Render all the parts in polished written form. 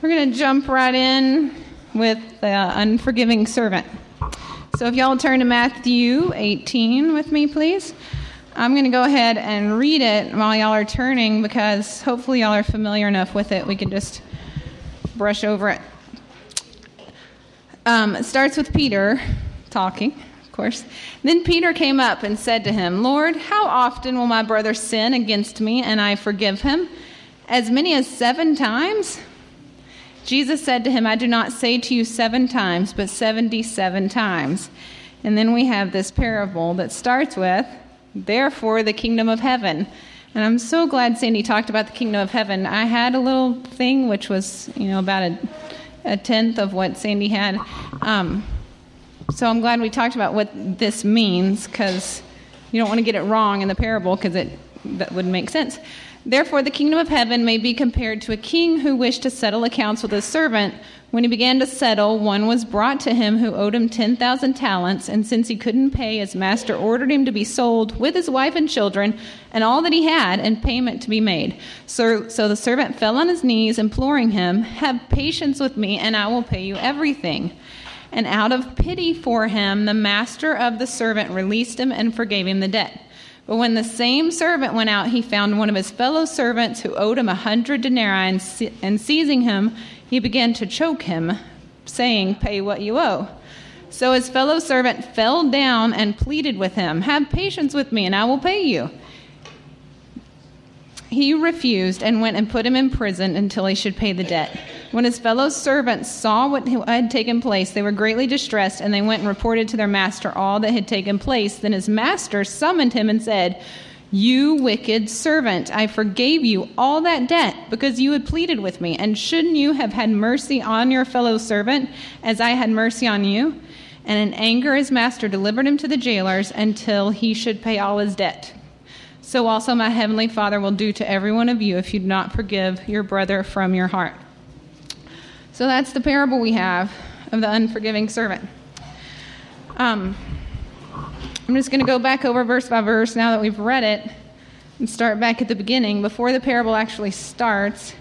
We're going to jump right in with the unforgiving servant. So if y'all turn to Matthew 18 with me, please. I'm going to go ahead and read it while y'all are turning because hopefully y'all are familiar enough with it. We can just brush over it. It starts with Peter talking, of course. Then Peter came up and said to him, "Lord, how often will my brother sin against me and I forgive him? As many as 7 times?" Jesus said to him, "I do not say to you 7 times, but 77 times. And then we have this parable that starts with, "Therefore the kingdom of heaven." And I'm so glad Sandy talked about the kingdom of heaven. I had a little thing which was, about a tenth of what Sandy had. So I'm glad we talked about what this means because you don't want to get it wrong in the parable because that wouldn't make sense. "Therefore, the kingdom of heaven may be compared to a king who wished to settle accounts with his servant. When he began to settle, one was brought to him who owed him 10,000 talents, and since he couldn't pay, his master ordered him to be sold with his wife and children and all that he had, and payment to be made. So the servant fell on his knees, imploring him, 'Have patience with me, and I will pay you everything.' And out of pity for him, the master of the servant released him and forgave him the debt. But when the same servant went out, he found one of his fellow servants who owed him 100 denarii, and seizing him, he began to choke him, saying, 'Pay what you owe.' So his fellow servant fell down and pleaded with him, 'Have patience with me, and I will pay you.' He refused and went and put him in prison until he should pay the debt. When his fellow servants saw what had taken place, they were greatly distressed, and they went and reported to their master all that had taken place. Then his master summoned him and said, 'You wicked servant, I forgave you all that debt because you had pleaded with me. And shouldn't you have had mercy on your fellow servant as I had mercy on you?' And in anger his master delivered him to the jailers until he should pay all his debt. So also my heavenly Father will do to every one of you if you do not forgive your brother from your heart." So that's the parable we have of the unforgiving servant. I'm just going to go back over verse by verse now that we've read it and start back at the beginning. Before the parable actually starts,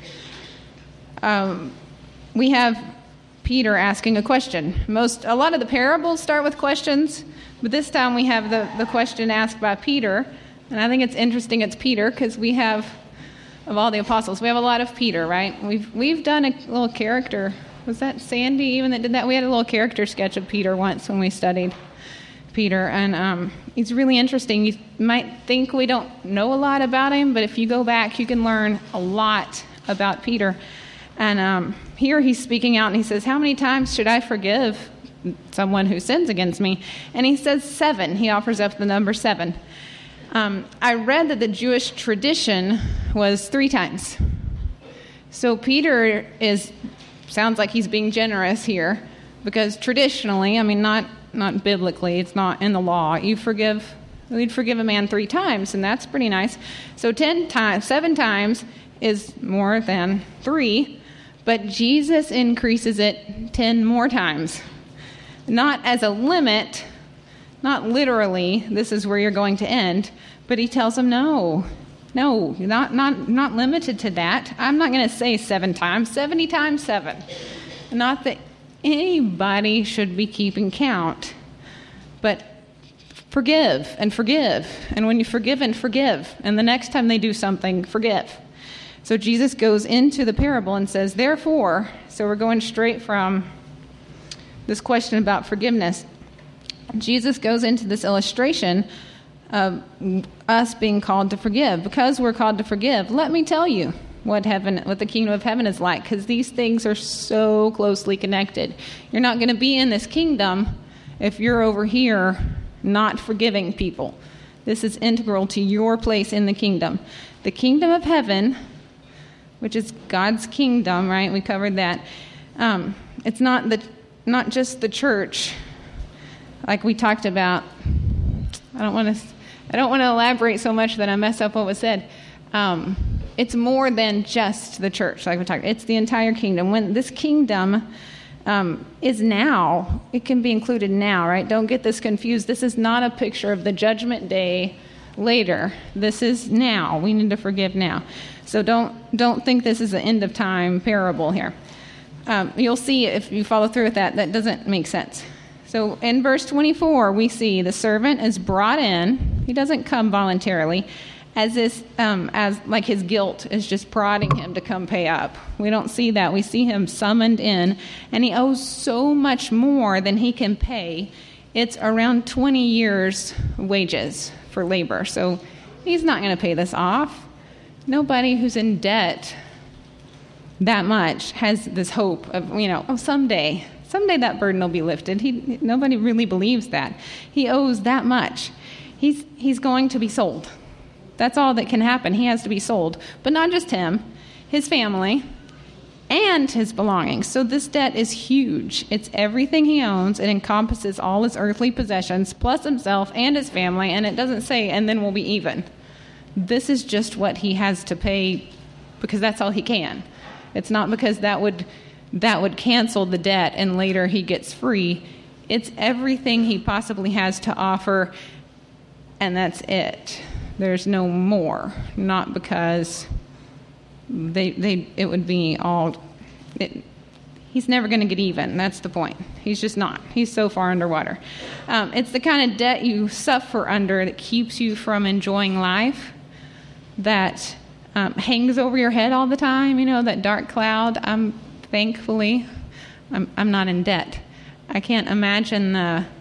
we have Peter asking a question. A lot of the parables start with questions, but this time we have the question asked by Peter. And I think it's interesting it's Peter because we have, of all the apostles, we have a lot of Peter, right? We've done a little character. Was that Sandy even that did that? We had a little character sketch of Peter once when we studied Peter. And he's really interesting. You might think we don't know a lot about him, but if you go back, you can learn a lot about Peter. And here he's speaking out and he says, "How many times should I forgive someone who sins against me?" And he says 7. He offers up the number 7. I read that the Jewish tradition was 3 times. So Peter sounds like he's being generous here because traditionally, not biblically, it's not in the law. We'd forgive a man 3 times, and that's pretty nice. So 7 times is more than 3, but Jesus increases it 10 more times. Not as a limit, not literally, this is where you're going to end, but he tells them, no, not limited to that. I'm not going to say 7 times, 70 times 7. Not that anybody should be keeping count, but forgive. And when you forgive and forgive, and the next time they do something, forgive. So Jesus goes into the parable and says, "Therefore," so we're going straight from this question about forgiveness. Jesus goes into this illustration of us being called to forgive. Because we're called to forgive, let me tell you what the kingdom of heaven is like, because these things are so closely connected. You're not going to be in this kingdom if you're over here not forgiving people. This is integral to your place in the kingdom. The kingdom of heaven, which is God's kingdom, right? We covered that. It's not just the church, like we talked about. I don't want to elaborate so much that I mess up what was said. It's more than just the church, like we talked. It's the entire kingdom. When this kingdom is now, it can be included now, right? Don't get this confused. This is not a picture of the judgment day later. This is now. We need to forgive now. So don't think this is the end of time parable here. You'll see if you follow through with that doesn't make sense. So in verse 24, we see the servant is brought in. He doesn't come voluntarily, as like his guilt is just prodding him to come pay up. We don't see that. We see him summoned in, and he owes so much more than he can pay. It's around 20 years' wages for labor. So he's not going to pay this off. Nobody who's in debt that much has this hope of, someday that burden will be lifted. Nobody really believes that. He owes that much. He's going to be sold. That's all that can happen. He has to be sold. But not just him, his family, and his belongings. So this debt is huge. It's everything he owns. It encompasses all his earthly possessions, plus himself and his family, and it doesn't say, and then we'll be even. This is just what he has to pay because that's all he can. It's not because that would cancel the debt and later he gets free. It's everything he possibly has to offer, and that's it. There's no more. Not because it would be all... He's never going to get even. That's the point. He's just not. He's so far underwater. It's the kind of debt you suffer under that keeps you from enjoying life, that hangs over your head all the time, that dark cloud. Thankfully, I'm not in debt. I can't imagine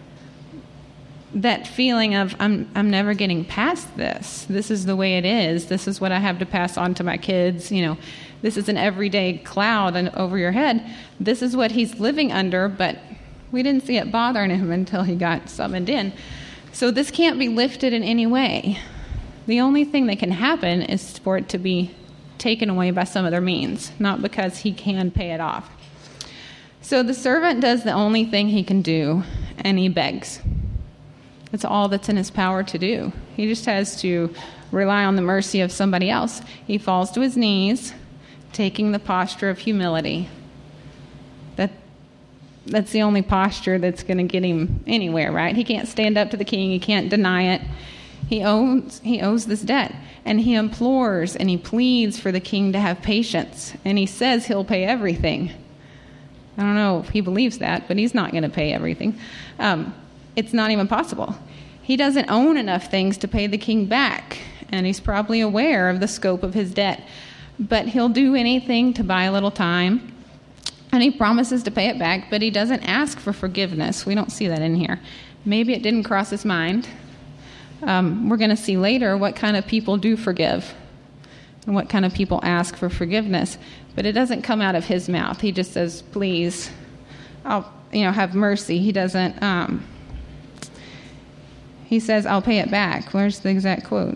that feeling of I'm never getting past this. This is the way it is. This is what I have to pass on to my kids. This is an everyday cloud over your head. This is what he's living under, but we didn't see it bothering him until he got summoned in. So this can't be lifted in any way. The only thing that can happen is for it to be taken away by some other means, not because he can pay it off. So the servant does the only thing he can do, and he begs. It's all that's in his power to do. He just has to rely on the mercy of somebody else. He falls to his knees, taking the posture of humility. That's the only posture that's going to get him anywhere, right? He can't stand up to the king. He can't deny it. He owes this debt, and he implores and he pleads for the king to have patience, and he says he'll pay everything. I don't know if he believes that, but he's not going to pay everything. It's not even possible. He doesn't own enough things to pay the king back, and he's probably aware of the scope of his debt, but he'll do anything to buy a little time, and he promises to pay it back, but he doesn't ask for forgiveness. We don't see that in here. Maybe it didn't cross his mind. We're going to see later what kind of people do forgive and what kind of people ask for forgiveness, but it doesn't come out of his mouth. He just says, please, I'll have mercy. He doesn't... He says, I'll pay it back. Where's the exact quote?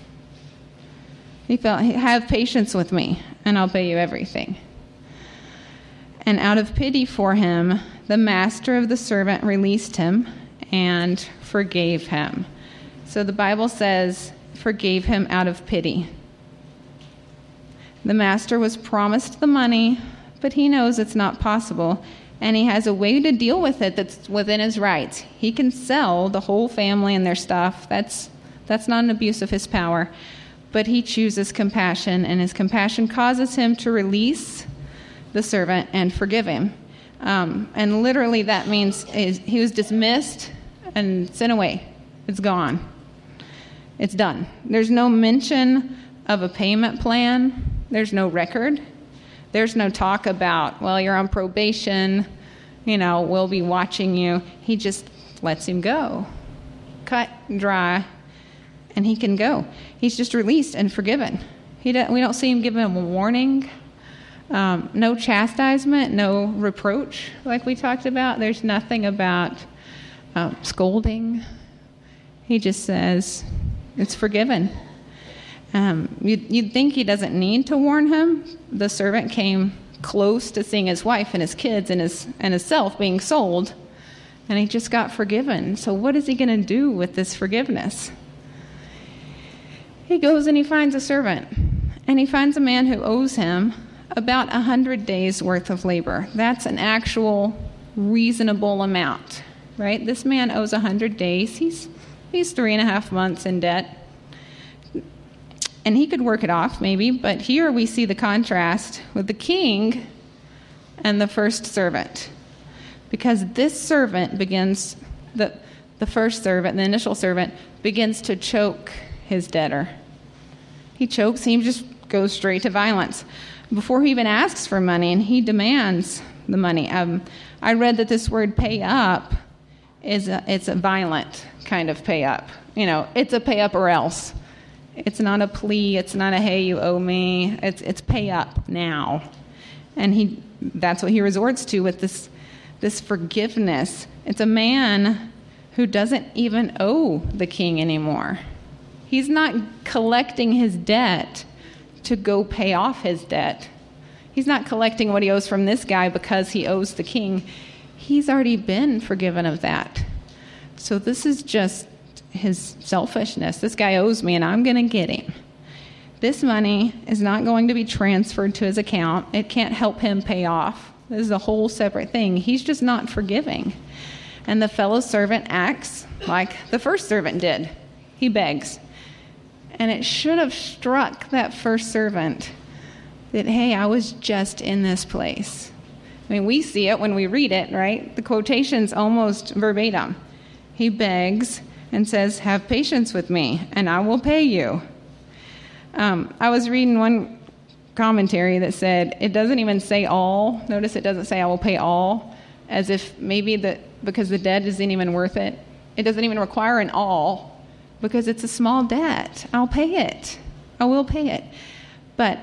He felt, have patience with me, and I'll pay you everything. And out of pity for him, the master of the servant released him and forgave him. So the Bible says, forgave him out of pity. The master was promised the money, but he knows it's not possible, and he has a way to deal with it that's within his rights. He can sell the whole family and their stuff. That's not an abuse of his power. But he chooses compassion, and his compassion causes him to release the servant and forgive him. And literally that means he was dismissed and sent away. It's gone. It's done. There's no mention of a payment plan. There's no record. There's no talk about, well, you're on probation, we'll be watching you. He just lets him go. Cut and dry, and he can go. He's just released and forgiven. We don't see him giving him a warning. No chastisement, no reproach like we talked about. There's nothing about scolding. He just says, it's forgiven. You'd think he doesn't need to warn him. The servant came close to seeing his wife and his kids and himself being sold, and he just got forgiven. So what is he going to do with this forgiveness? He goes and he finds a servant, and he finds a man who owes him about 100 days worth of labor. That's an actual reasonable amount, right? This man owes 100 days. He's 3.5 months in debt. And he could work it off, maybe, but here we see the contrast with the king and the first servant. Because this servant begins, the first servant, the initial servant, begins to choke his debtor. He chokes, he just goes straight to violence. Before he even asks for money, and he demands the money. I read that this word pay up it's a violent kind of pay up. It's a pay up or else. It's not a plea. It's not a, hey, you owe me. It's pay up now. And that's what he resorts to with this forgiveness. It's a man who doesn't even owe the king anymore. He's not collecting his debt to go pay off his debt. He's not collecting what he owes from this guy because he owes the king. He's already been forgiven of that. So this is just his selfishness. This guy owes me and I'm going to get him. This money is not going to be transferred to his account. It can't help him pay off. This is a whole separate thing. He's just not forgiving. And the fellow servant acts like the first servant did. He begs. And it should have struck that first servant that, hey, I was just in this place. I mean, we see it when we read it, right? The quotation's almost verbatim. He begs and says, have patience with me, and I will pay you. I was reading one commentary that said it doesn't even say all. Notice it doesn't say I will pay all, as if maybe because the debt isn't even worth it. It doesn't even require an all, because it's a small debt. I'll pay it. I will pay it. But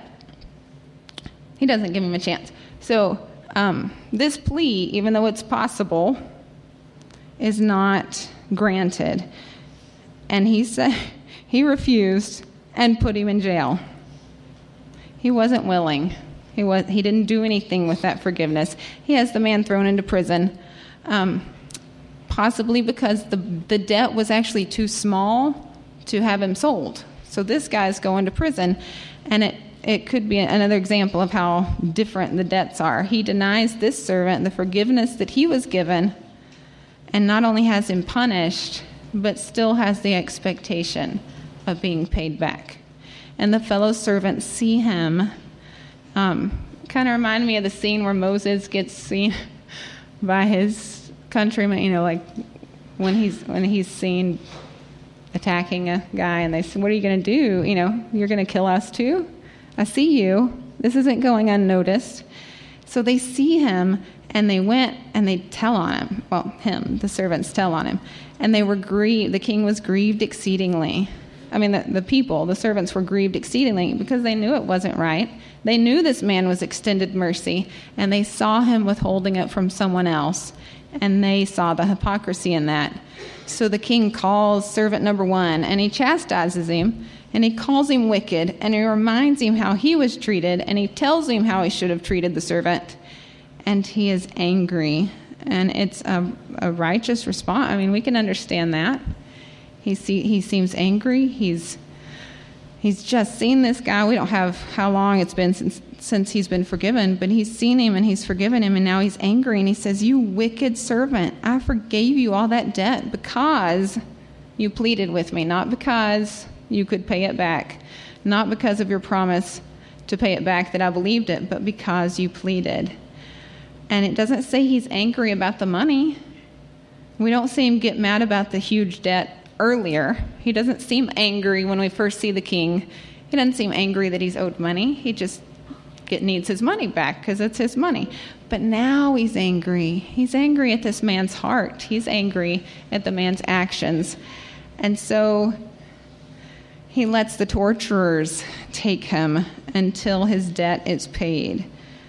he doesn't give him a chance. So this plea, even though it's possible, is not granted. And he refused and put him in jail. He wasn't willing. He didn't do anything with that forgiveness. He has the man thrown into prison, possibly because the debt was actually too small to have him sold. So this guy's going to prison, and it could be another example of how different the debts are. He denies this servant the forgiveness that he was given, and not only has him punished, but still has the expectation of being paid back. And the fellow servants see him. Kind of remind me of the scene where Moses gets seen by his countrymen, like when he's seen attacking a guy, and they say, what are you going to do? You're going to kill us too? I see you. This isn't going unnoticed. So they see him, and they went and they tell on him. Well, the servants tell on him. And they were grieved. The king was grieved exceedingly. I mean, the servants were grieved exceedingly because they knew it wasn't right. They knew this man was extended mercy, and they saw him withholding it from someone else, and they saw the hypocrisy in that. So the king calls servant number one, and he chastises him, and he calls him wicked, and he reminds him how he was treated, and he tells him how he should have treated the servant, and he is angry. And it's a righteous response. I mean, we can understand that. He seems angry. He's just seen this guy. We don't have how long it's been since he's been forgiven, but he's seen him and he's forgiven him, and now he's angry, and he says, you wicked servant, I forgave you all that debt because you pleaded with me, not because you could pay it back, not because of your promise to pay it back that I believed it, but because you pleaded. And it doesn't say he's angry about the money. We don't see him get mad about the huge debt earlier. He doesn't seem angry when we first see the king. He doesn't seem angry that he's owed money. He just needs his money back because it's his money. But now he's angry. He's angry at this man's heart. He's angry at the man's actions. And so he lets the torturers take him until his debt is paid.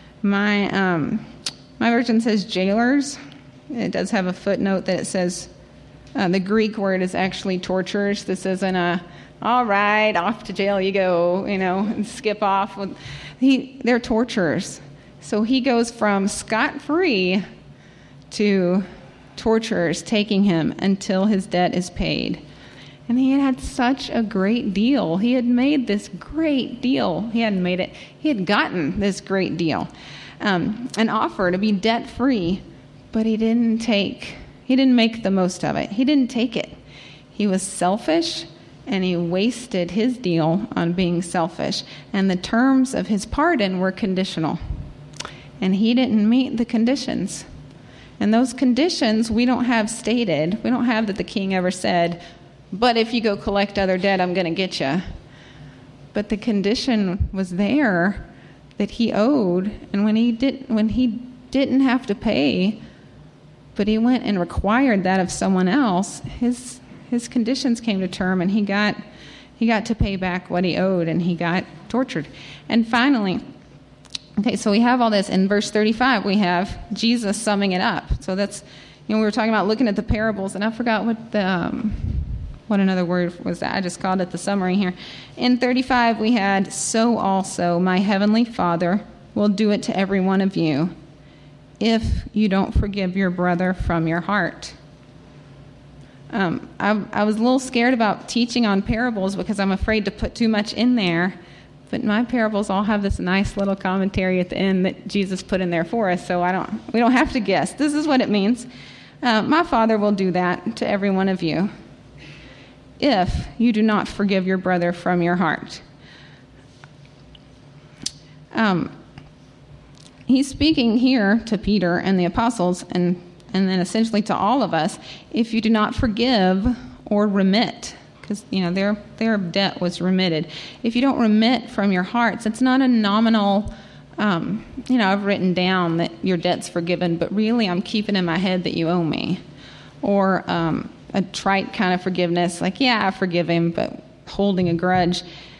My version says jailers. It does have a footnote that it says the Greek word is actually torturers. This isn't all right, off to jail you go, and skip off. They're torturers. So he goes from scot-free to torturers taking him until his debt is paid. And he had such a great deal. He had made this great deal. He hadn't made it. He had gotten this great deal. An offer to be debt-free, but he didn't make the most of it. He didn't take it. He was selfish, and he wasted his deal on being selfish. And the terms of his pardon were conditional. and he didn't meet the conditions. And those conditions we don't have stated. We don't have that the king ever said, but if you go collect other debt, I'm going to get you. But the condition was there that he owed, and when he didn't have to pay, but he went and required that of someone else, his conditions came to term, and he got to pay back what he owed, and he got tortured. And finally, okay, so we have all this. In verse 35, we have Jesus summing it up. So that's, we were talking about looking at the parables, and I forgot what another word was that. I just called it the summary here. In 35, we had, so also my heavenly Father will do it to every one of you if you don't forgive your brother from your heart. I was a little scared about teaching on parables because I'm afraid to put too much in there. But my parables all have this nice little commentary at the end that Jesus put in there for us, so we don't have to guess. This is what it means. My Father will do that to every one of you if you do not forgive your brother from your heart. He's speaking here to Peter and the apostles, and then essentially to all of us, if you do not forgive or remit, because their debt was remitted. If you don't remit from your hearts, it's not a nominal, I've written down that your debt's forgiven, but really I'm keeping in my head that you owe me. Or a trite kind of forgiveness, like, yeah, I forgive him, but holding a grudge.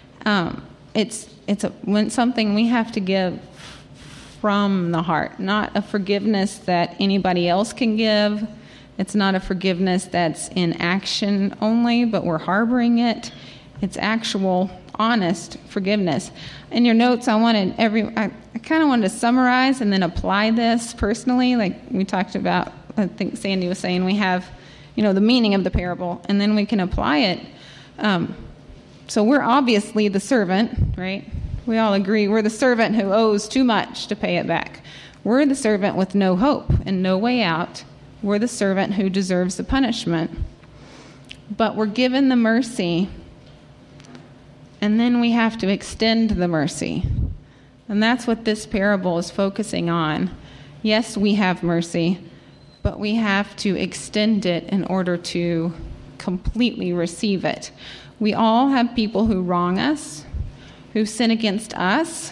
It's when something we have to give from the heart, not a forgiveness that anybody else can give. It's not a forgiveness that's in action only, but we're harboring it. It's actual, honest forgiveness. In your notes, I kind of wanted to summarize and then apply this personally. Like we talked about, I think Sandy was saying, we have, the meaning of the parable, and then we can apply it. So we're obviously the servant, right? We all agree we're the servant who owes too much to pay it back. We're the servant with no hope and no way out. We're the servant who deserves the punishment. But we're given the mercy, and then we have to extend the mercy. And that's what this parable is focusing on. Yes, we have mercy, but we have to extend it in order to completely receive it. We all have people who wrong us, who sin against us,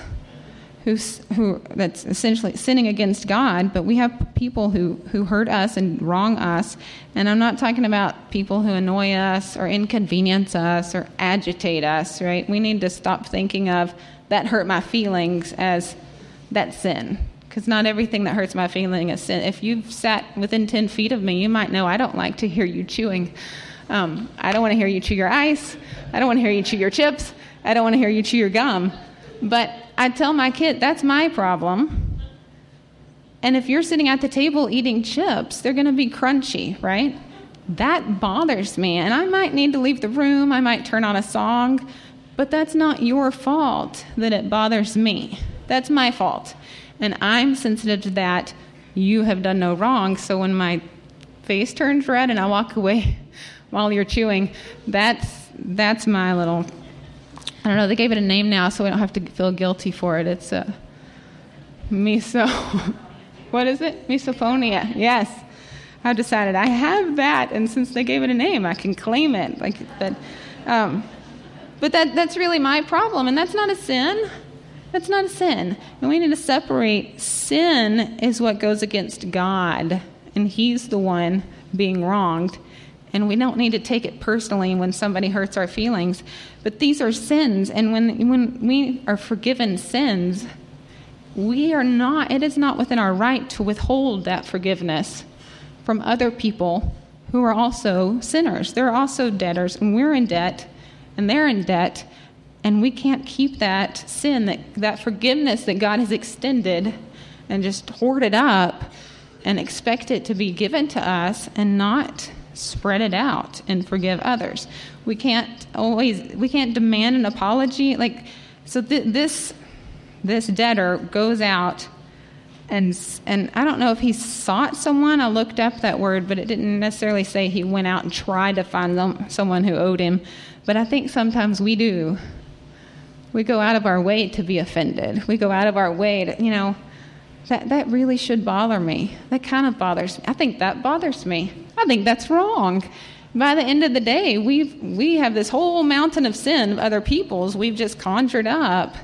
who that's essentially sinning against God, but we have people who hurt us and wrong us. And I'm not talking about people who annoy us or inconvenience us or agitate us, right? We need to stop thinking of that hurt my feelings as that sin, because not everything that hurts my feeling is sin. If you've sat within 10 feet of me, you might know I don't like to hear you chewing. I don't want to hear you chew your ice. I don't want to hear you chew your chips. I don't want to hear you chew your gum. But I tell my kid, that's my problem. And if you're sitting at the table eating chips, they're going to be crunchy, right? That bothers me. And I might need to leave the room. I might turn on a song. But that's not your fault that it bothers me. That's my fault. And I'm sensitive to that. You have done no wrong. So when my face turns red and I walk away while you're chewing, that's my little... I don't know, they gave it a name now, so we don't have to feel guilty for it. It's what is it? Misophonia. Yes. I've decided I have that, and since they gave it a name, I can claim it. Like that. But that's really my problem, and that's not a sin. That's not a sin. And we need to separate. Sin is what goes against God, and He's the one being wronged. And we don't need to take it personally when somebody hurts our feelings. But these are sins. And when we are forgiven sins, it is not within our right to withhold that forgiveness from other people who are also sinners. They're also debtors, and we're in debt, and they're in debt. And we can't keep that sin, that forgiveness that God has extended, and just hoard it up and expect it to be given to us and not spread it out and forgive others. We can't demand an apology. This debtor goes out and I don't know if he sought someone. I looked up that word, but it didn't necessarily say he went out and tried to find someone who owed him. But I think sometimes we do. We go out of our way to be offended. We go out of our way to, That really should bother me. That kind of bothers me. I think that bothers me. I think that's wrong. By the end of the day, we have this whole mountain of sin of other people's we've just conjured up.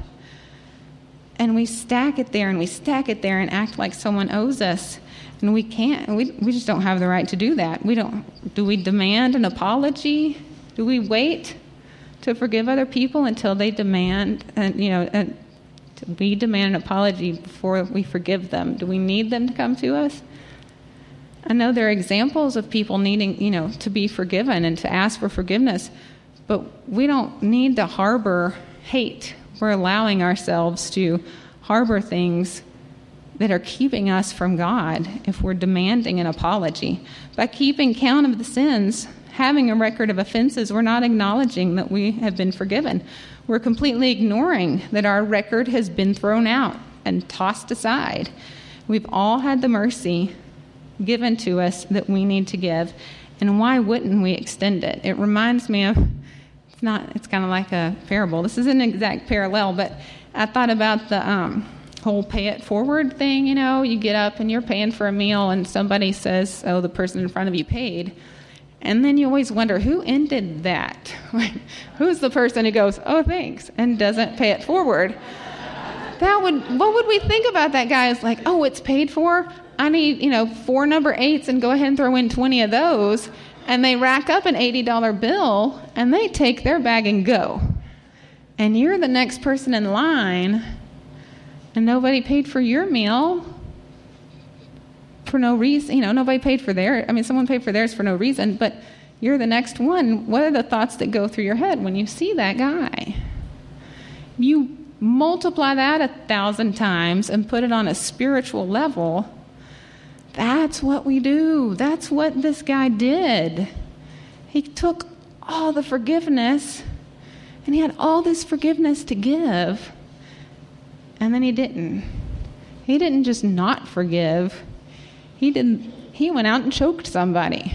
And we stack it there and we stack it there and act like someone owes us. And we can't. We just don't have the right to do that. Do we demand an apology? Do we wait to forgive other people until they demand, we demand an apology before we forgive them? Do we need them to come to us? I know there are examples of people needing, to be forgiven and to ask for forgiveness, but we don't need to harbor hate. We're allowing ourselves to harbor things that are keeping us from God if we're demanding an apology. By keeping count of the sins, having a record of offenses, we're not acknowledging that we have been forgiven. We're completely ignoring that our record has been thrown out and tossed aside. We've all had the mercy given to us that we need to give, and why wouldn't we extend it? It reminds me of, it's kind of like a parable. This isn't an exact parallel, but I thought about the whole pay it forward thing. You get up and you're paying for a meal and somebody says, oh, the person in front of you paid. And then you always wonder, who ended that? Who's the person who goes, oh, thanks, and doesn't pay it forward? What would we think about that guy? Is like, oh, it's paid for? I need, 4 number 8s and go ahead and throw in 20 of those. And they rack up an $80 bill and they take their bag and go. And you're the next person in line and nobody paid for your meal for no reason. Nobody paid for someone paid for theirs for no reason, but you're the next one. What are the thoughts that go through your head when you see that guy? You multiply that 1,000 times and put it on a spiritual level. That's what we do. That's what this guy did. He took all the forgiveness and he had all this forgiveness to give, and then he didn't. He didn't just not forgive. He went out and choked somebody.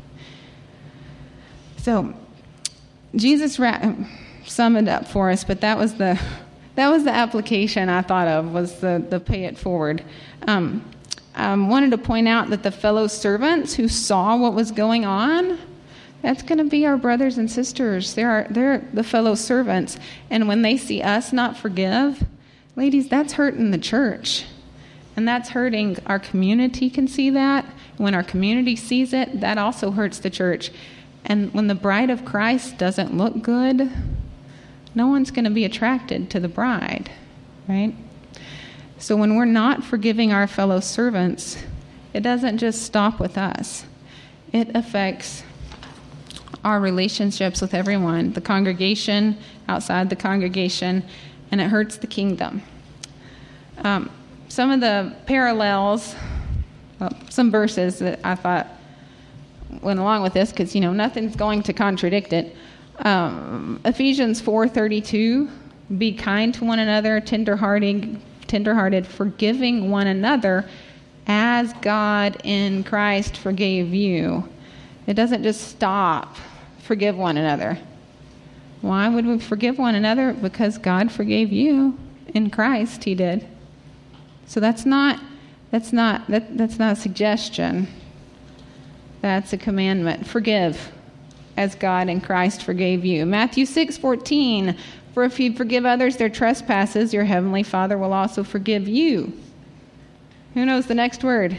So Jesus summed it up for us, but that was the application I thought of, was the pay it forward. Wanted to point out that the fellow servants who saw what was going on, that's going to be our brothers and sisters. They're the fellow servants. And when they see us not forgive, ladies, that's hurting the church. And that's hurting our community can see that. When our community sees it, that also hurts the church. And when the bride of Christ doesn't look good, no one's going to be attracted to the bride, right? So when we're not forgiving our fellow servants, it doesn't just stop with us. It affects our relationships with everyone, the congregation, outside the congregation, and it hurts the kingdom. Some of the parallels, some verses that I thought went along with this, because, nothing's going to contradict it. Ephesians 4:32, be kind to one another, tenderhearted, forgiving one another as God in Christ forgave you. It doesn't just stop. Forgive one another. Why would we forgive one another? Because God forgave you in Christ. He did. So that's not a suggestion. That's a commandment. Forgive as God in Christ forgave you. Matthew 6:14. For if you forgive others their trespasses, your heavenly Father will also forgive you. Who knows the next word?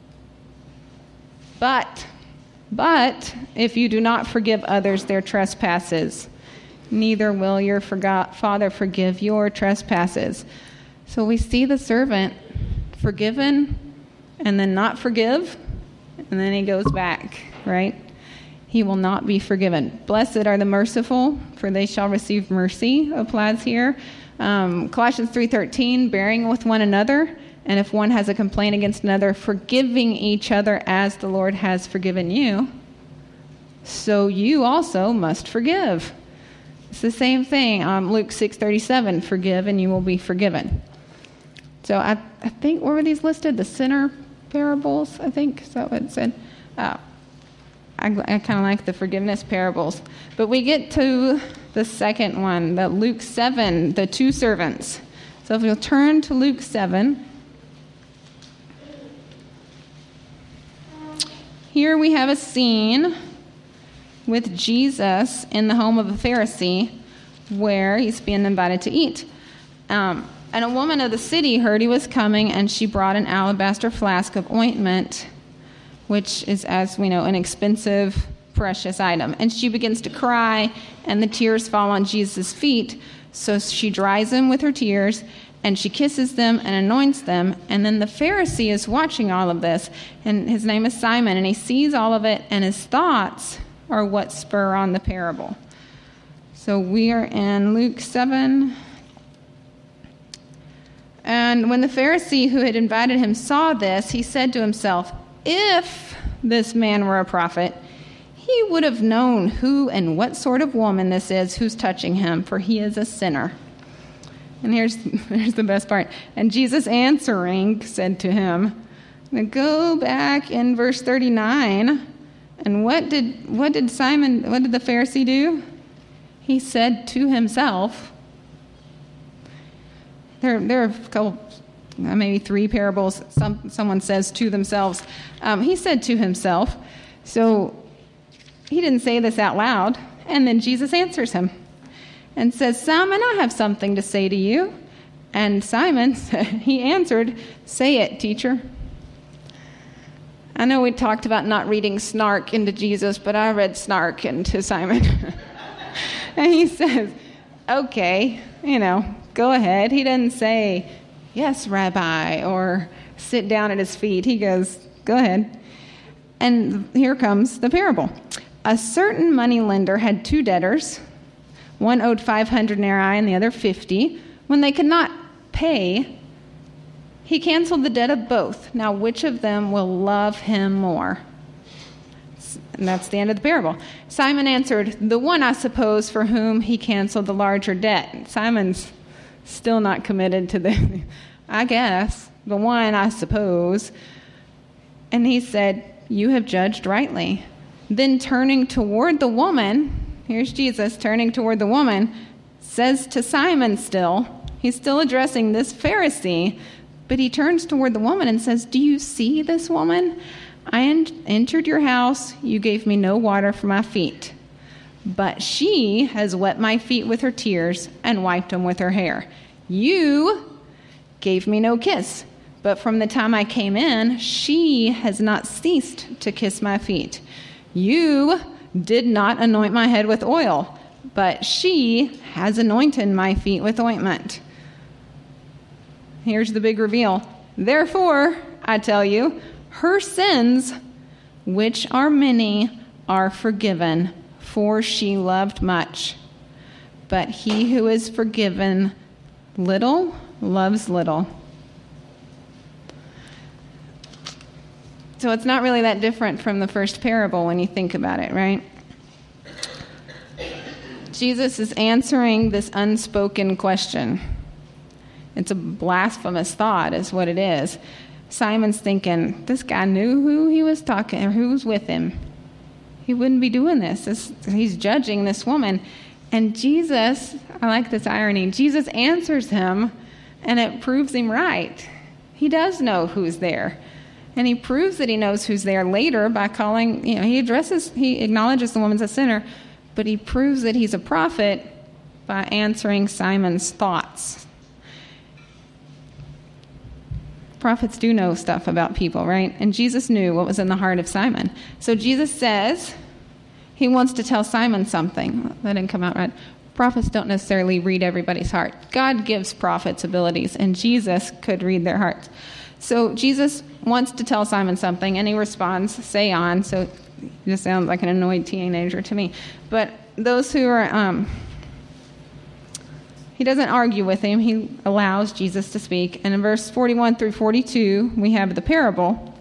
But if you do not forgive others their trespasses, neither will your Father forgive your trespasses. So we see the servant forgiven and then not forgive, and then he goes back, right? He will not be forgiven. Blessed are the merciful, for they shall receive mercy, applies here. Colossians 3:13, bearing with one another, and if one has a complaint against another, forgiving each other as the Lord has forgiven you, so you also must forgive. It's the same thing. Luke 6:37, forgive and you will be forgiven. So I think, what were these listed? The sinner parables, I think. Is that what it said? I kind of like the forgiveness parables. But we get to the second one, the Luke 7, the two servants. So if you'll turn to Luke 7, here we have a scene with Jesus in the home of a Pharisee where he's being invited to eat. And a woman of the city heard he was coming, and she brought an alabaster flask of ointment, which is, as we know, an expensive, precious item. And she begins to cry, and the tears fall on Jesus' feet. So she dries them with her tears, and she kisses them and anoints them. And then the Pharisee is watching all of this, and his name is Simon, and he sees all of it, and his thoughts are what spur on the parable. So we are in Luke 7. And when the Pharisee who had invited him saw this, he said to himself, if this man were a prophet, he would have known who and what sort of woman this is who's touching him, for he is a sinner. And here's the best part. And Jesus answering said to him, now go back in verse 39. And what did the Pharisee do? He said to himself. There are a couple, maybe 3 parables. Someone says to themselves. He said to himself. So he didn't say this out loud. And then Jesus answers him and says, Simon, I have something to say to you. And Simon, he answered, say it, teacher. I know we talked about not reading snark into Jesus, but I read snark into Simon. And he says, okay, go ahead. He doesn't say, yes, Rabbi, or sit down at his feet. He goes, go ahead. And here comes the parable. A certain moneylender had 2 debtors. One owed 500 denarii and the other 50. When they could not pay, he canceled the debt of both. Now, which of them will love him more? And that's the end of the parable. Simon answered, the one, I suppose, for whom he canceled the larger debt. Simon's still not committed to the, I guess, the one, I suppose. And he said, you have judged rightly. Then turning toward the woman, here's Jesus turning toward the woman, says to Simon still, he's still addressing this Pharisee, but he turns toward the woman and says, do you see this woman? I entered your house. You gave me no water for my feet. But she has wet my feet with her tears and wiped them with her hair. You gave me no kiss. But from the time I came in, she has not ceased to kiss my feet. You did not anoint my head with oil, but she has anointed my feet with ointment. Here's the big reveal. Therefore, I tell you, her sins, which are many, are forgiven, for she loved much. But he who is forgiven little loves little. So it's not really that different from the first parable when you think about it, right? Jesus is answering this unspoken question. It's a blasphemous thought is what it is. Simon's thinking, this guy knew who he was talking, or who was with him. He wouldn't be doing this. He's judging this woman. And Jesus, I like this irony, Jesus answers him, and it proves him right. He does know who's there. And he proves that he knows who's there later by calling, he acknowledges the woman's a sinner, but he proves that he's a prophet by answering Simon's thoughts. Prophets do know stuff about people, right? And Jesus knew what was in the heart of Simon. So Jesus says he wants to tell Simon something. That didn't come out right. Prophets don't necessarily read everybody's heart. God gives prophets abilities, and Jesus could read their hearts. So Jesus wants to tell Simon something, and he responds, say on. So he just sounds like an annoyed teenager to me. But those who are... He doesn't argue with him. He allows Jesus to speak. And in verse 41 through 42, we have the parable.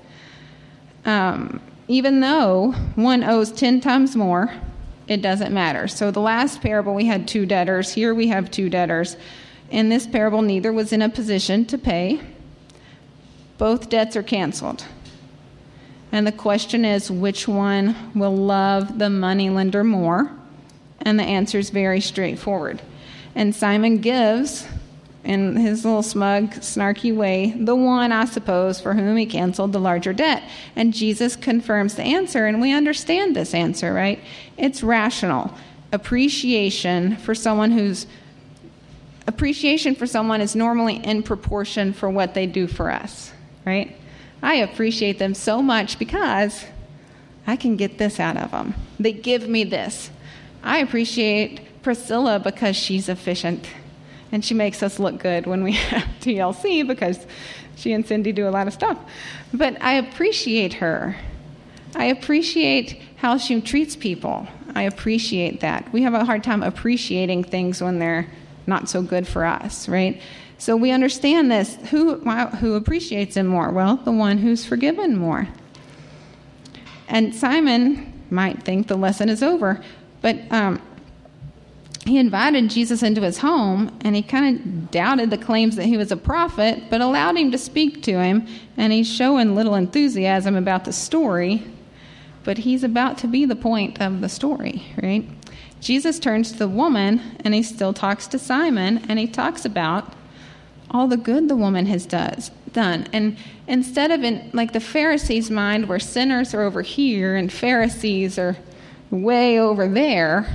Even though one owes 10 times more, it doesn't matter. So the last parable, we had 2 debtors. Here we have 2 debtors. In this parable, neither was in a position to pay. Both debts are canceled. And the question is, which one will love the moneylender more? And the answer is very straightforward. And Simon gives in his little smug, snarky way, the one, I suppose, for whom he canceled the larger debt. And Jesus confirms the answer, and we understand this answer, right? It's rational. Appreciation for someone is normally in proportion for what they do for us, right? I appreciate them so much because I can get this out of them. They give me this. I appreciate Priscilla because she's efficient. And she makes us look good when we have TLC because she and Cindy do a lot of stuff. But I appreciate her. I appreciate how she treats people. I appreciate that. We have a hard time appreciating things when they're not so good for us, right? So we understand this. Who appreciates him more? Well, the one who's forgiven more. And Simon might think the lesson is over, but he invited Jesus into his home, and he kind of doubted the claims that he was a prophet, but allowed him to speak to him, and he's showing little enthusiasm about the story, but he's about to be the point of the story, right? Jesus turns to the woman, and he still talks to Simon, and he talks about all the good the woman has done. And instead of in like the Pharisees' mind, where sinners are over here and Pharisees are way over there,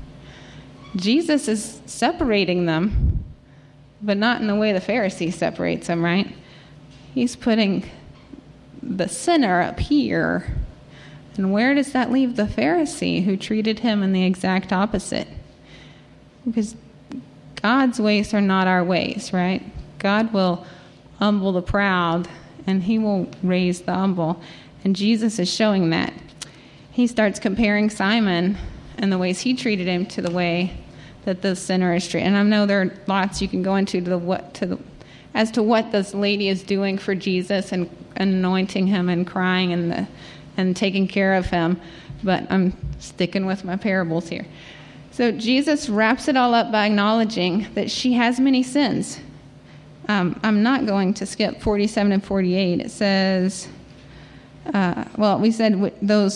Jesus is separating them, but not in the way the Pharisee separates them, right? He's putting the sinner up here. And where does that leave the Pharisee who treated him in the exact opposite? Because God's ways are not our ways, right? God will humble the proud, and he will raise the humble. And Jesus is showing that. He starts comparing Simon and the ways he treated him to the way that the sinner is treated. And I know there are lots you can go into as to what this lady is doing for Jesus and anointing him and crying and taking care of him. But I'm sticking with my parables here. So Jesus wraps it all up by acknowledging that she has many sins. I'm not going to skip 47 and 48. It says, we said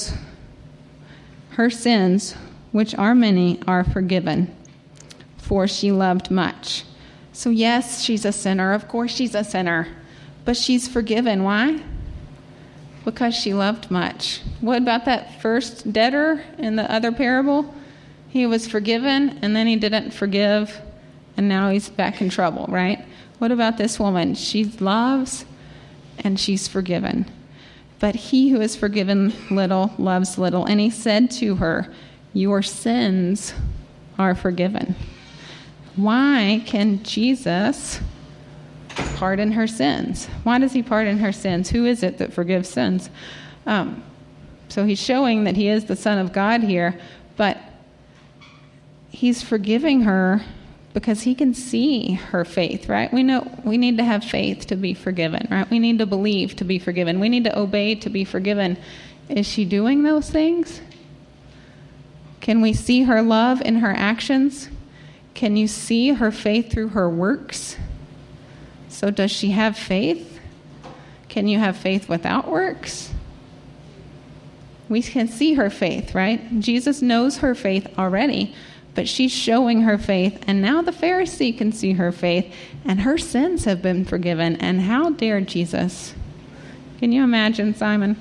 her sins, which are many, are forgiven, for she loved much. So yes, she's a sinner. Of course she's a sinner. But she's forgiven. Why? Because she loved much. What about that first debtor in the other parable? He was forgiven, and then he didn't forgive, and now he's back in trouble, right? What about this woman? She loves, and she's forgiven. But he who is forgiven little loves little. And he said to her, your sins are forgiven. Why can Jesus pardon her sins? Why does he pardon her sins? Who is it that forgives sins? So he's showing that he is the Son of God here, but he's forgiving her because he can see her faith, right? We know we need to have faith to be forgiven, right? We need to believe to be forgiven. We need to obey to be forgiven. Is she doing those things? Can we see her love in her actions? Can you see her faith through her works? So does she have faith? Can you have faith without works? We can see her faith, right? Jesus knows her faith already, but she's showing her faith, and now the Pharisee can see her faith, and her sins have been forgiven. And how dare Jesus? Can you imagine, Simon?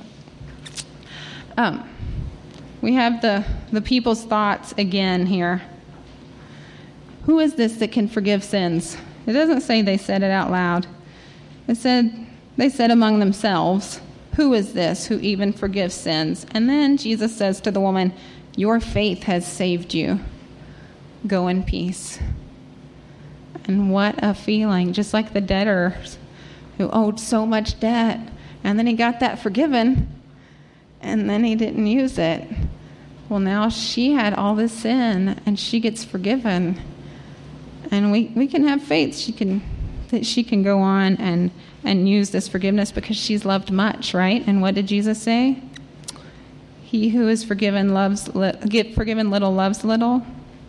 We have the people's thoughts again here. Who is this that can forgive sins? It doesn't say they said it out loud. They said among themselves, who is this who even forgives sins? And then Jesus says to the woman, your faith has saved you. Go in peace. And what a feeling, just like the debtors who owed so much debt, and then he got that forgiven, and then he didn't use it. Well, now she had all this sin, and she gets forgiven. And we can have faith. That she can go on and use this forgiveness because she's loved much, right? And what did Jesus say? He who is forgiven little loves little.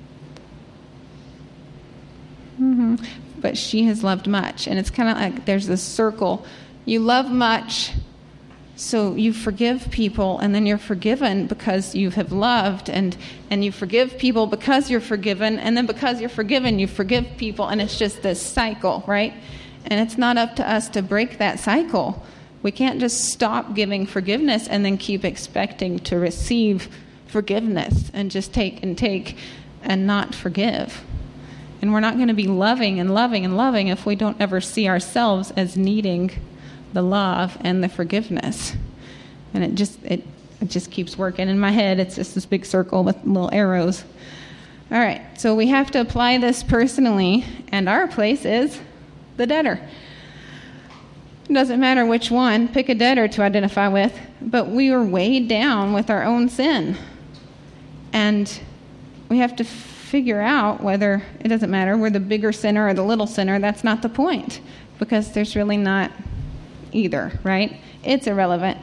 Mm-hmm. But she has loved much. And it's kind of like there's this circle. You love much, So you forgive people, and then you're forgiven because you have loved, and you forgive people because you're forgiven, and then because you're forgiven, you forgive people, and it's just this cycle, right? And it's not up to us to break that cycle. We can't just stop giving forgiveness and then keep expecting to receive forgiveness and just take and not forgive. And we're not going to be loving and loving and loving if we don't ever see ourselves as needing the love and the forgiveness. And it just keeps working in my head. It's just this big circle with little arrows. All right, so we have to apply this personally, and our place is the debtor. It doesn't matter which one, pick a debtor to identify with, but we are weighed down with our own sin. And we have to figure out whether, it doesn't matter, we're the bigger sinner or the little sinner. That's not the point, because there's really not either, right? It's irrelevant.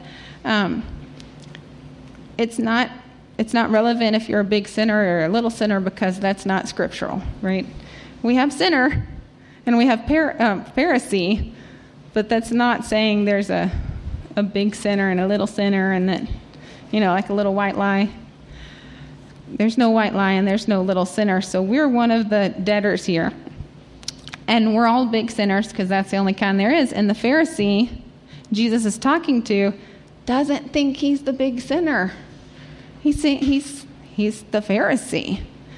It's not relevant if you're a big sinner or a little sinner, because that's not scriptural, right? We have sinner and we have Pharisee, but that's not saying there's a big sinner and a little sinner, and that, like a little white lie. There's no white lie and there's no little sinner. So we're one of the debtors here. And we're all big sinners, because that's the only kind there is. And the Pharisee Jesus is talking to doesn't think he's the big sinner. He's the Pharisee.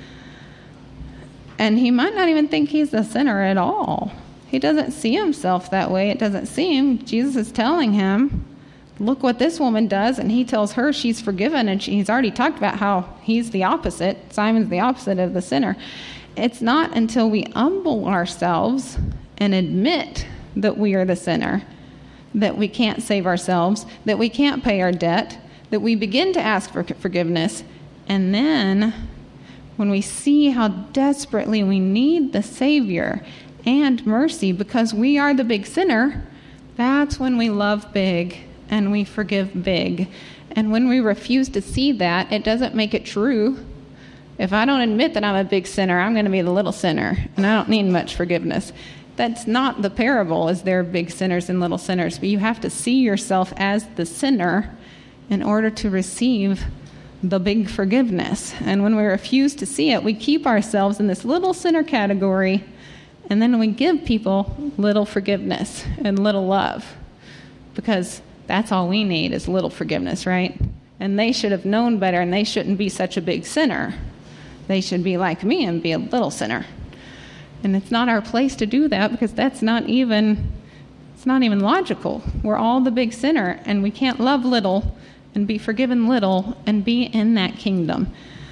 And he might not even think he's the sinner at all. He doesn't see himself that way. It doesn't seem. Jesus is telling him, look what this woman does. And he tells her she's forgiven. And he's already talked about how he's the opposite. Simon's the opposite of the sinner. It's not until we humble ourselves and admit that we are the sinner, that we can't save ourselves, that we can't pay our debt, that we begin to ask for forgiveness. And then when we see how desperately we need the Savior and mercy because we are the big sinner, that's when we love big and we forgive big. And when we refuse to see that, it doesn't make it true. If I don't admit that I'm a big sinner, I'm going to be the little sinner, and I don't need much forgiveness. That's not the parable, is there big sinners and little sinners. But you have to see yourself as the sinner in order to receive the big forgiveness. And when we refuse to see it, we keep ourselves in this little sinner category, and then we give people little forgiveness and little love, because that's all we need is little forgiveness, right? And they should have known better, and they shouldn't be such a big sinner. They should be like me and be a little sinner. And it's not our place to do that, because it's not even logical. We're all the big sinner, and we can't love little and be forgiven little and be in that kingdom.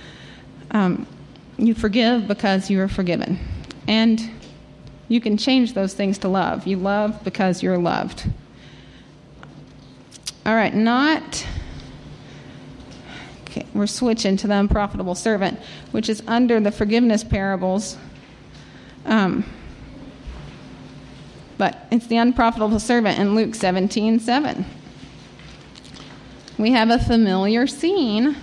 You forgive because you are forgiven. And you can change those things to love. You love because you're loved. All right, okay, we're switching to the unprofitable servant, which is under the forgiveness parables. But it's the unprofitable servant in Luke 17:7. We have a familiar scene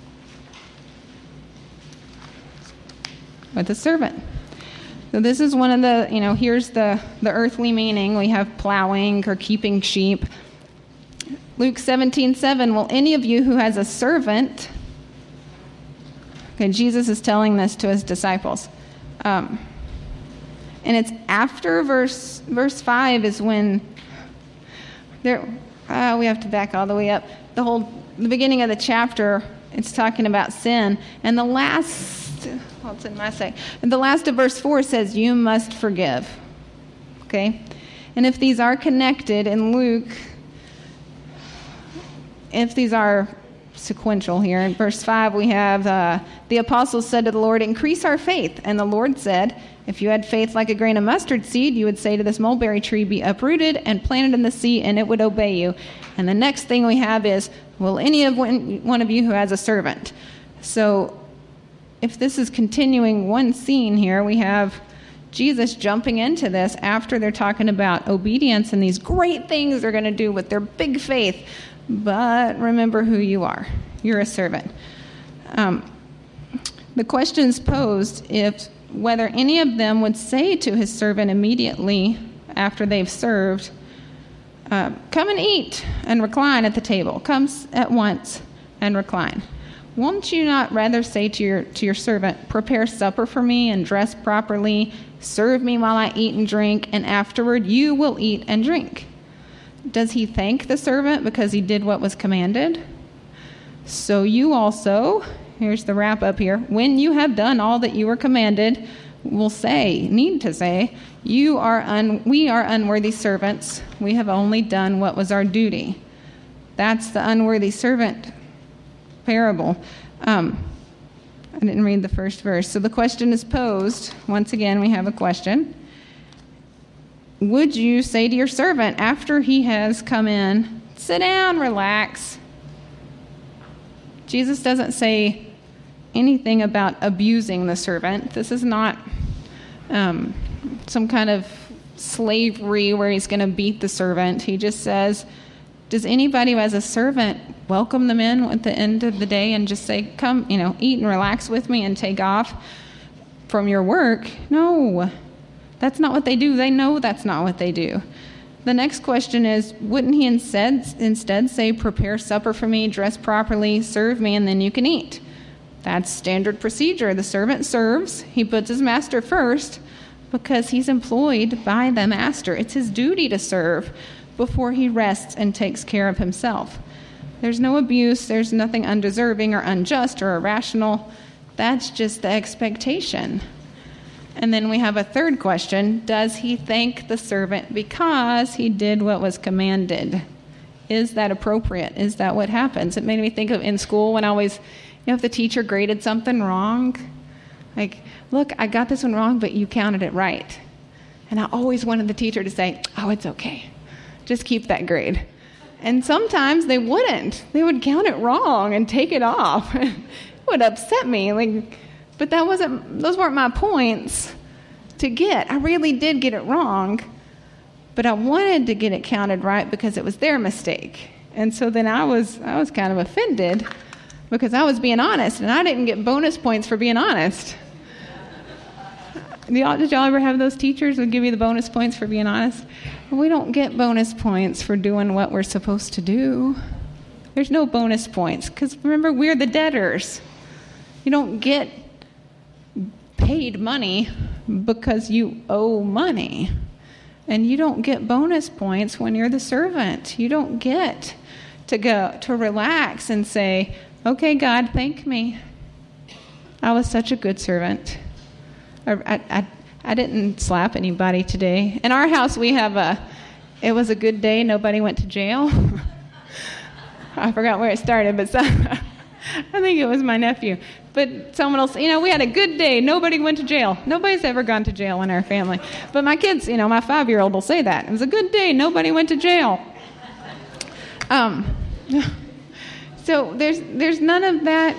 with a servant. So this is one of the, here's the earthly meaning. We have plowing or keeping sheep. Luke 17:7, will any of you who has a servant... Okay, Jesus is telling this to his disciples. And it's after verse 5 is when... we have to back all the way up. The beginning of the chapter, it's talking about sin. And the last... it's in my side. And the last of verse 4 says, you must forgive. Okay? And if these are connected in Luke... If these are sequential here, in verse 5 we have, the apostles said to the Lord, increase our faith. And the Lord said, if you had faith like a grain of mustard seed, you would say to this mulberry tree, be uprooted and planted in the sea, and it would obey you. And the next thing we have is, will any of one of you who has a servant? So if this is continuing one scene here, we have Jesus jumping into this after they're talking about obedience and these great things they're going to do with their big faith. But remember who you are. You're a servant. The question is posed if whether any of them would say to his servant immediately after they've served, Come and eat and recline at the table. Come at once and recline. Won't you not rather say to your servant, prepare supper for me and dress properly, serve me while I eat and drink, and afterward you will eat and drink? Does he thank the servant because he did what was commanded? So you also, here's the wrap up here, when you have done all that you were commanded, need to say, we are unworthy servants. We have only done what was our duty. That's the unworthy servant parable. I didn't read the first verse. So the question is posed. Once again, we have a question. Would you say to your servant after he has come in, sit down, relax? Jesus doesn't say anything about abusing the servant. This is not some kind of slavery where he's going to beat the servant. He just says, does anybody who has a servant welcome them in at the end of the day and just say, come, eat and relax with me and take off from your work? No, that's not what they do. They know that's not what they do. The next question is, wouldn't he instead say, prepare supper for me, dress properly, serve me, and then you can eat? That's standard procedure. The servant serves. He puts his master first because he's employed by the master. It's his duty to serve before he rests and takes care of himself. There's no abuse. There's nothing undeserving or unjust or irrational. That's just the expectation. And then we have a third question. Does he thank the servant because he did what was commanded? Is that appropriate? Is that what happens? It made me think of in school when I was, if the teacher graded something wrong, like, look, I got this one wrong, but you counted it right. And I always wanted the teacher to say, oh, it's okay. Just keep that grade. And sometimes they wouldn't. They would count it wrong and take it off. It would upset me. But those weren't my points to get. I really did get it wrong, but I wanted to get it counted right because it was their mistake. And so then I was kind of offended because I was being honest, and I didn't get bonus points for being honest. Did y'all ever have those teachers who give you the bonus points for being honest? We don't get bonus points for doing what we're supposed to do. There's no bonus points because remember, we're the debtors. You don't get paid money because you owe money. And you don't get bonus points when you're the servant. You don't get to go to relax and say, okay, God, thank me. I was such a good servant. I didn't slap anybody today. In our house, we have it was a good day. Nobody went to jail. I forgot where it started, but I think it was my nephew. But someone else, we had a good day. Nobody went to jail. Nobody's ever gone to jail in our family. But my kids, my 5-year-old will say that. It was a good day. Nobody went to jail. So there's none of that.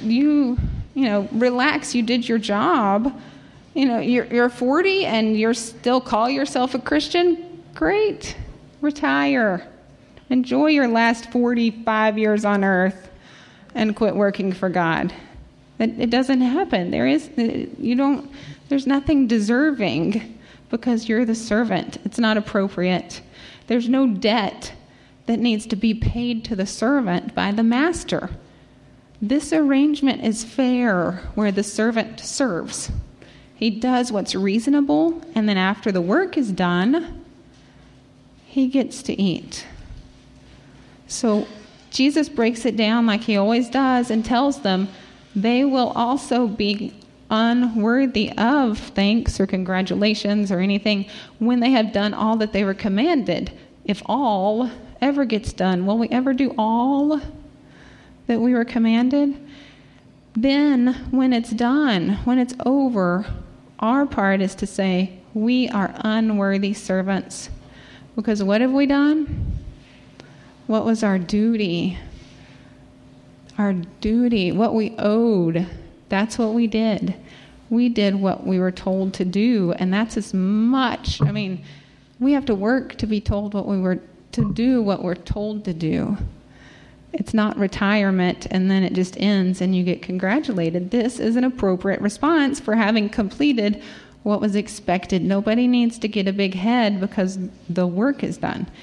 Relax. You did your job. You're 40 and you're still call yourself a Christian. Great. Retire. Enjoy your last 45 years on earth and quit working for God. It doesn't happen. There's nothing deserving because you're the servant. It's not appropriate. There's no debt that needs to be paid to the servant by the master. This arrangement is fair where the servant serves. He does what's reasonable, and then after the work is done, he gets to eat. So Jesus breaks it down like he always does and tells them they will also be unworthy of thanks or congratulations or anything when they have done all that they were commanded. If all ever gets done, will we ever do all that we were commanded? Then when it's done, when it's over, our part is to say, we are unworthy servants. Because what have we done? What was our duty? Our duty, what we owed, that's what we did. We did what we were told to do, and that's as much. We have to work to be told what we were to do, what we're told to do. It's not retirement and then it just ends and you get congratulated. This is an appropriate response for having completed what was expected. Nobody needs to get a big head because the work is done.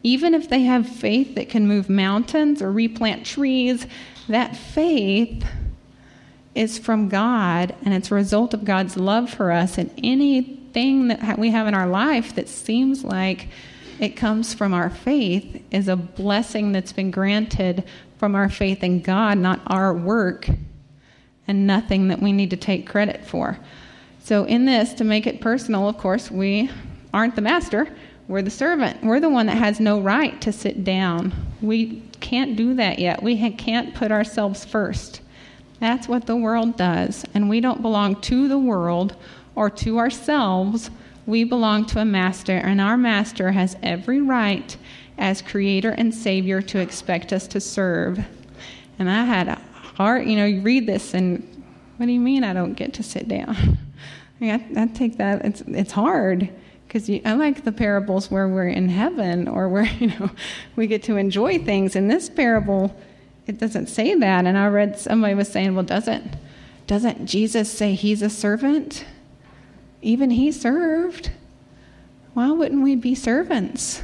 even if they have faith that can move mountains or replant trees, that faith is from God, and it's a result of God's love for us. And anything that we have in our life that seems like it comes from our faith is a blessing that's been granted from our faith in God, not our work, and nothing that we need to take credit for. So in this, to make it personal, of course, we aren't the master. We're the servant. We're the one that has no right to sit down. We can't do that yet. We can't put ourselves first. That's what the world does. And we don't belong to the world or to ourselves. We belong to a master, and our master has every right as creator and savior to expect us to serve. And I had a heart, you read this and, what do you mean I don't get to sit down? I take that, it's hard, because I like the parables where we're in heaven or where, we get to enjoy things. In this parable, it doesn't say that. And I read somebody was saying, well, doesn't Jesus say he's a servant? Even he served. Why wouldn't we be servants?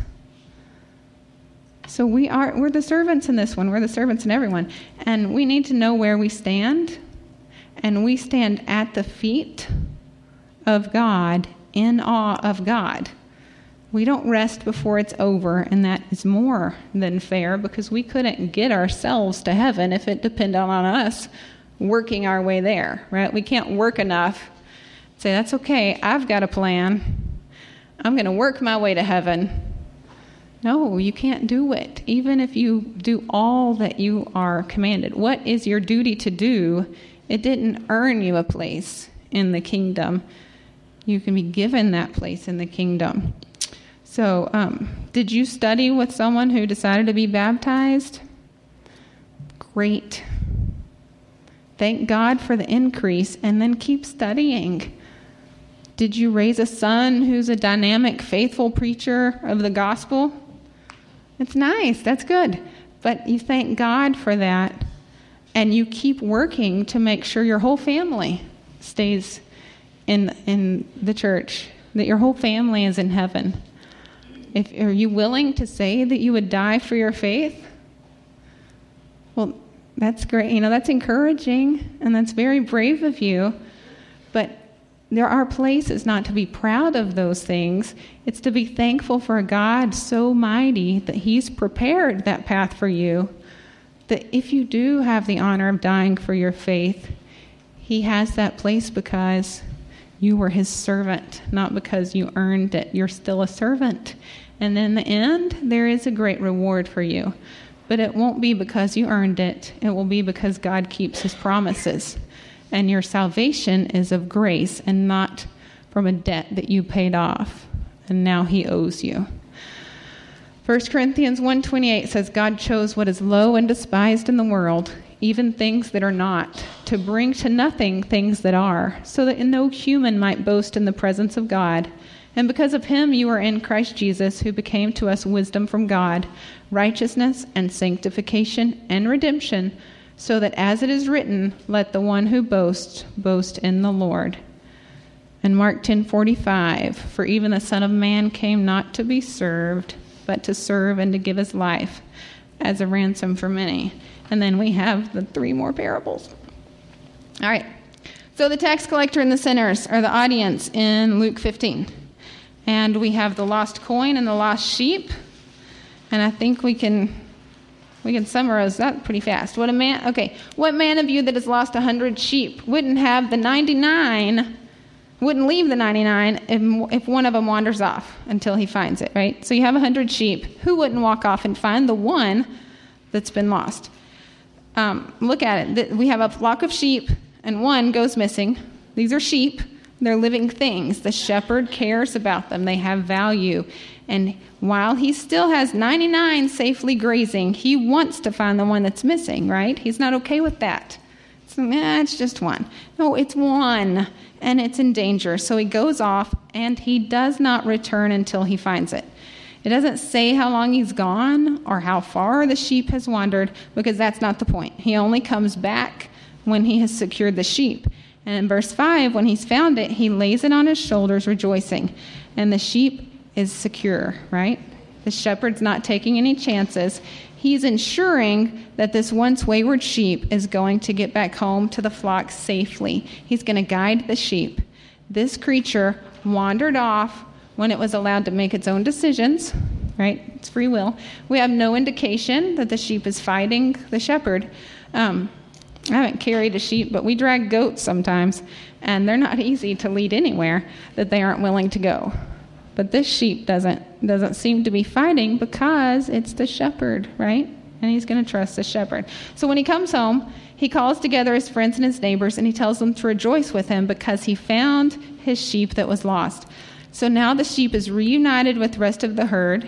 So we're the servants in this one. We're the servants in everyone. And we need to know where we stand. And we stand at the feet of God, in awe of God. We don't rest before it's over, and that is more than fair, because we couldn't get ourselves to heaven if it depended on us working our way there, right? We can't work enough. Say, that's okay, I've got a plan. I'm going to work my way to heaven. No, you can't do it, even if you do all that you are commanded. What is your duty to do? It didn't earn you a place in the kingdom. You can be given that place in the kingdom. So, did you study with someone who decided to be baptized? Great. Thank God for the increase, and then keep studying. Did you raise a son who's a dynamic, faithful preacher of the gospel? It's nice. That's good. But you thank God for that, and you keep working to make sure your whole family stays in the church, that your whole family is in heaven. Are you willing to say that you would die for your faith? Well, that's great. That's encouraging, and that's very brave of you. But there are places not to be proud of those things. It's to be thankful for a God so mighty that he's prepared that path for you, that if you do have the honor of dying for your faith, he has that place because you were his servant, not because you earned it. You're still a servant. And in the end, there is a great reward for you. But it won't be because you earned it. It will be because God keeps his promises. And your salvation is of grace and not from a debt that you paid off. And now he owes you. 1 Corinthians 1:28 says, God chose what is low and despised in the world, even things that are not, to bring to nothing things that are, so that no human might boast in the presence of God. And because of him you are in Christ Jesus, who became to us wisdom from God, righteousness and sanctification and redemption, so that as it is written, let the one who boasts boast in the Lord. And Mark 10:45, for even the Son of Man came not to be served, but to serve and to give his life as a ransom for many. And then we have the 3 more parables. All right. So the tax collector and the sinners are the audience in Luke 15. And we have the lost coin and the lost sheep. And I think we can summarize that pretty fast. What man of you that has lost 100 sheep wouldn't have the 99, wouldn't leave the 99 if one of them wanders off until he finds it, right? So you have 100 sheep. Who wouldn't walk off and find the one that's been lost? Look at it. We have a flock of sheep, and one goes missing. These are sheep. They're living things. The shepherd cares about them. They have value. And while he still has 99 safely grazing, he wants to find the one that's missing, right? He's not okay with that. So, it's just one. No, it's one, and it's in danger. So he goes off, and he does not return until he finds it. It doesn't say how long he's gone or how far the sheep has wandered, because that's not the point. He only comes back when he has secured the sheep. And in verse 5, when he's found it, he lays it on his shoulders, rejoicing. And the sheep is secure, right? The shepherd's not taking any chances. He's ensuring that this once wayward sheep is going to get back home to the flock safely. He's going to guide the sheep. This creature wandered off when it was allowed to make its own decisions, right? It's free will. We have no indication that the sheep is fighting the shepherd. I haven't carried a sheep, but we drag goats sometimes, and they're not easy to lead anywhere that they aren't willing to go. But this sheep doesn't seem to be fighting because it's the shepherd, right? And he's going to trust the shepherd. So when he comes home, he calls together his friends and his neighbors, and he tells them to rejoice with him because he found his sheep that was lost. So now the sheep is reunited with the rest of the herd,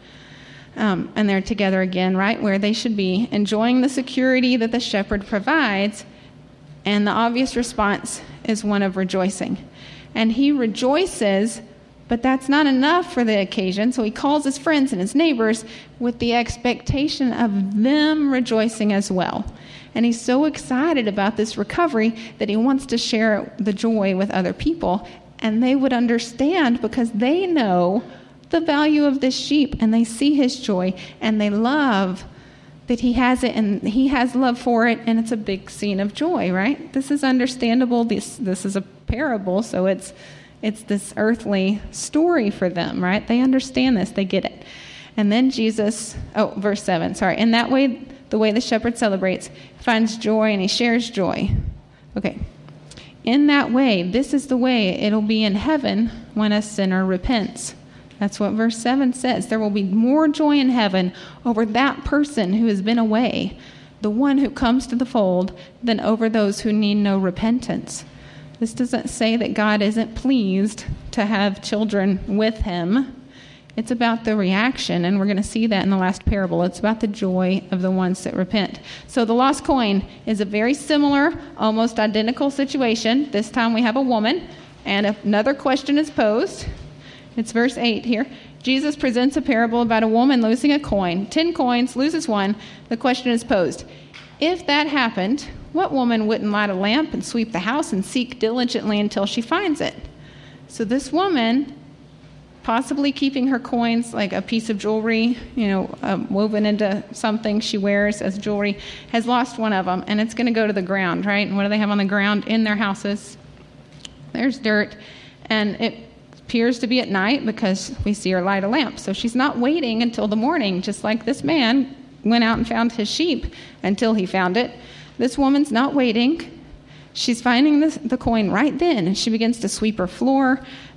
and they're together again, right where they should be, enjoying the security that the shepherd provides. And the obvious response is one of rejoicing. And he rejoices, but that's not enough for the occasion. So he calls his friends and his neighbors with the expectation of them rejoicing as well. And he's so excited about this recovery that he wants to share the joy with other people. And they would understand because they know the value of this sheep and they see his joy and they love that he has it and he has love for it, and it's a big scene of joy, right? This is understandable. This is a parable, so it's this earthly story for them, right? They understand this. They get it. And then Jesus, verse 7, sorry. In that way, the way the shepherd celebrates, finds joy and he shares joy. Okay. In that way, this is the way it'll be in heaven when a sinner repents. That's what verse 7 says. There will be more joy in heaven over that person who has been away, the one who comes to the fold, than over those who need no repentance. This doesn't say that God isn't pleased to have children with him. It's about the reaction, and we're going to see that in the last parable. It's about the joy of the ones that repent. So the lost coin is a very similar, almost identical situation. This time we have a woman, and another question is posed. It's verse 8 here. Jesus presents a parable about a woman losing a coin. 10 coins, loses one. The question is posed. If that happened, what woman wouldn't light a lamp and sweep the house and seek diligently until she finds it? So this woman, possibly keeping her coins like a piece of jewelry, woven into something she wears as jewelry, has lost one of them, and it's going to go to the ground, right? And what do they have on the ground in their houses? There's dirt, and it appears to be at night because we see her light a lamp. So she's not waiting until the morning, just like this man went out and found his sheep until he found it. This woman's not waiting. She's finding the coin right then, and she begins to sweep her floor,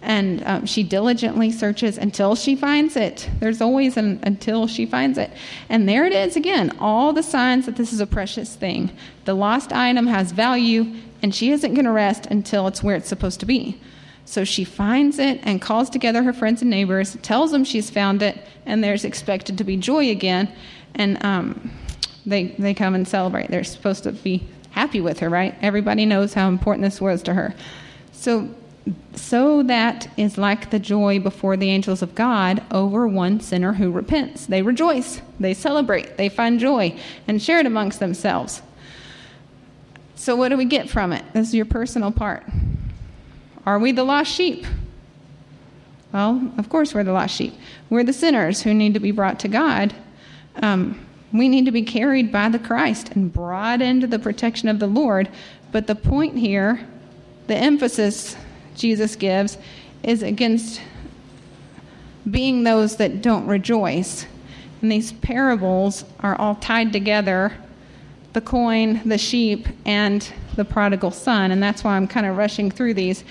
and she diligently searches until she finds it. There's always an until she finds it. And there it is again, all the signs that this is a precious thing. The lost item has value, and she isn't going to rest until it's where it's supposed to be. So she finds it and calls together her friends and neighbors, tells them she's found it, and there's expected to be joy again. And they come and celebrate. They're supposed to be happy with her, right? Everybody knows how important this was to her. So that is like the joy before the angels of God over one sinner who repents. They rejoice, they celebrate, they find joy, and share it amongst themselves. So what do we get from it? This is your personal part. Are we the lost sheep? Well, of course we're the lost sheep. We're the sinners who need to be brought to God. We need to be carried by the Christ and brought into the protection of the Lord. But the point here, the emphasis Jesus gives, is against being those that don't rejoice. And these parables are all tied together, the coin, the sheep, and the prodigal son. And that's why I'm kind of rushing through these.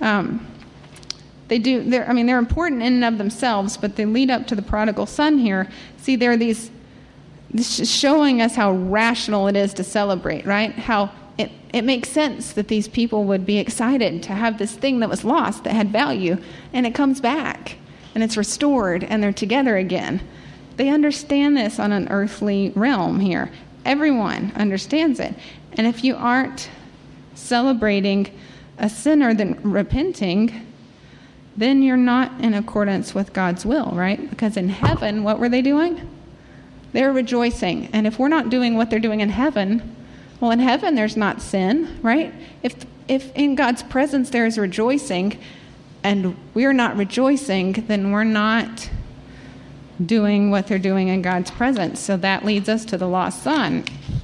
They're important in and of themselves, but they lead up to the prodigal son here. See, there are this is showing us how rational it is to celebrate, right? How it makes sense that these people would be excited to have this thing that was lost that had value, and it comes back, and it's restored, and they're together again. They understand this on an earthly realm here. Everyone understands it. And if you aren't celebrating a sinner then repenting, then you're not in accordance with God's will, right? Because in heaven, what were they doing? They're rejoicing. And if we're not doing what they're doing in heaven, well, in heaven there's not sin, right? If in God's presence there is rejoicing and we're not rejoicing, then we're not doing what they're doing in God's presence. So that leads us to the lost son.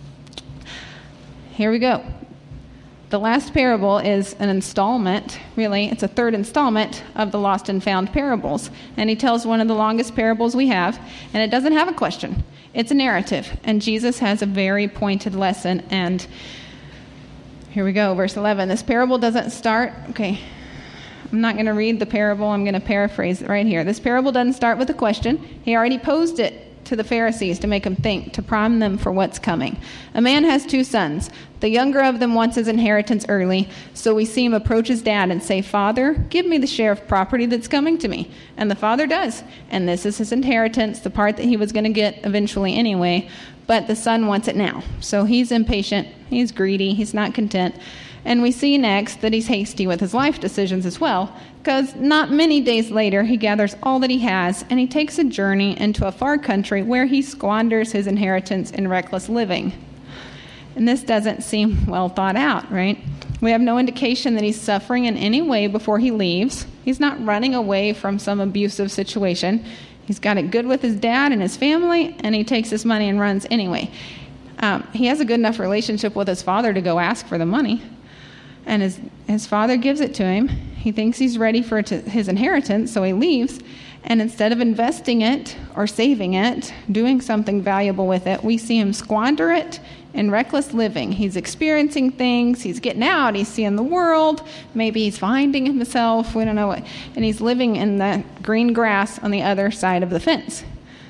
Here we go. The last parable is an installment, really. It's a third installment of the lost and found parables. And he tells one of the longest parables we have, and it doesn't have a question. It's a narrative, and Jesus has a very pointed lesson. And here we go, verse 11. This parable doesn't start, okay, I'm not going to read the parable. I'm going to paraphrase it right here. This parable doesn't start with a question. He already posed it to the Pharisees to make them think, to prime them for what's coming. A man has 2 sons. The younger of them wants his inheritance early, so we see him approach his dad and say, "Father, give me the share of property that's coming to me." And the father does. And this is his inheritance, the part that he was going to get eventually anyway. But the son wants it now. So he's impatient. He's greedy. He's not content. And we see next that he's hasty with his life decisions as well, because not many days later, he gathers all that he has, and he takes a journey into a far country where he squanders his inheritance in reckless living. And this doesn't seem well thought out, right? We have no indication that he's suffering in any way before he leaves. He's not running away from some abusive situation. He's got it good with his dad and his family, and he takes his money and runs anyway. He has a good enough relationship with his father to go ask for the money. And his father gives it to him. He thinks he's ready for his inheritance, so he leaves. And instead of investing it or saving it, doing something valuable with it, we see him squander it in reckless living. He's experiencing things. He's getting out. He's seeing the world. Maybe he's finding himself. We don't know what. And he's living in the green grass on the other side of the fence.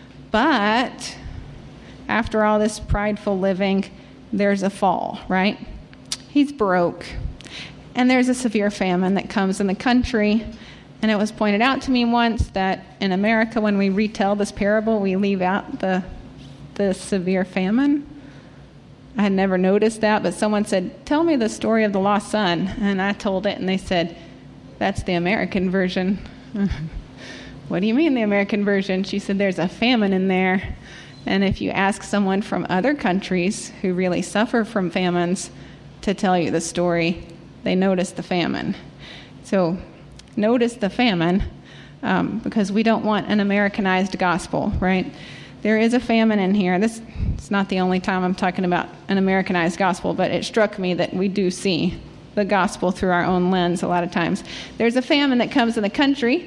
But after all this prideful living, there's a fall, right? He's broke. And there's a severe famine that comes in the country. And it was pointed out to me once that in America, when we retell this parable, we leave out the severe famine. I had never noticed that, but someone said, "Tell me the story of the lost son." And I told it, and they said, "That's the American version." "What do you mean the American version?" She said, "There's a famine in there. And if you ask someone from other countries who really suffer from famines to tell you the story, they notice the famine." So notice the famine because we don't want an Americanized gospel, right? There is a famine in here. This is not the only time I'm talking about an Americanized gospel, but it struck me that we do see the gospel through our own lens a lot of times. There's a famine that comes in the country,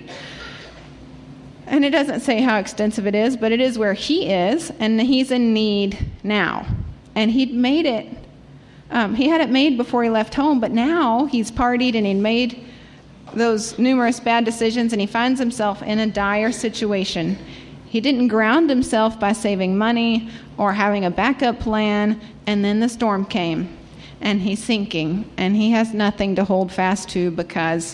and it doesn't say how extensive it is, but it is where he is, and he's in need now. And he'd made it. He had it made before he left home, but now he's partied and he'd made those numerous bad decisions, and he finds himself in a dire situation. He didn't ground himself by saving money or having a backup plan, and then the storm came, and he's sinking, and he has nothing to hold fast to because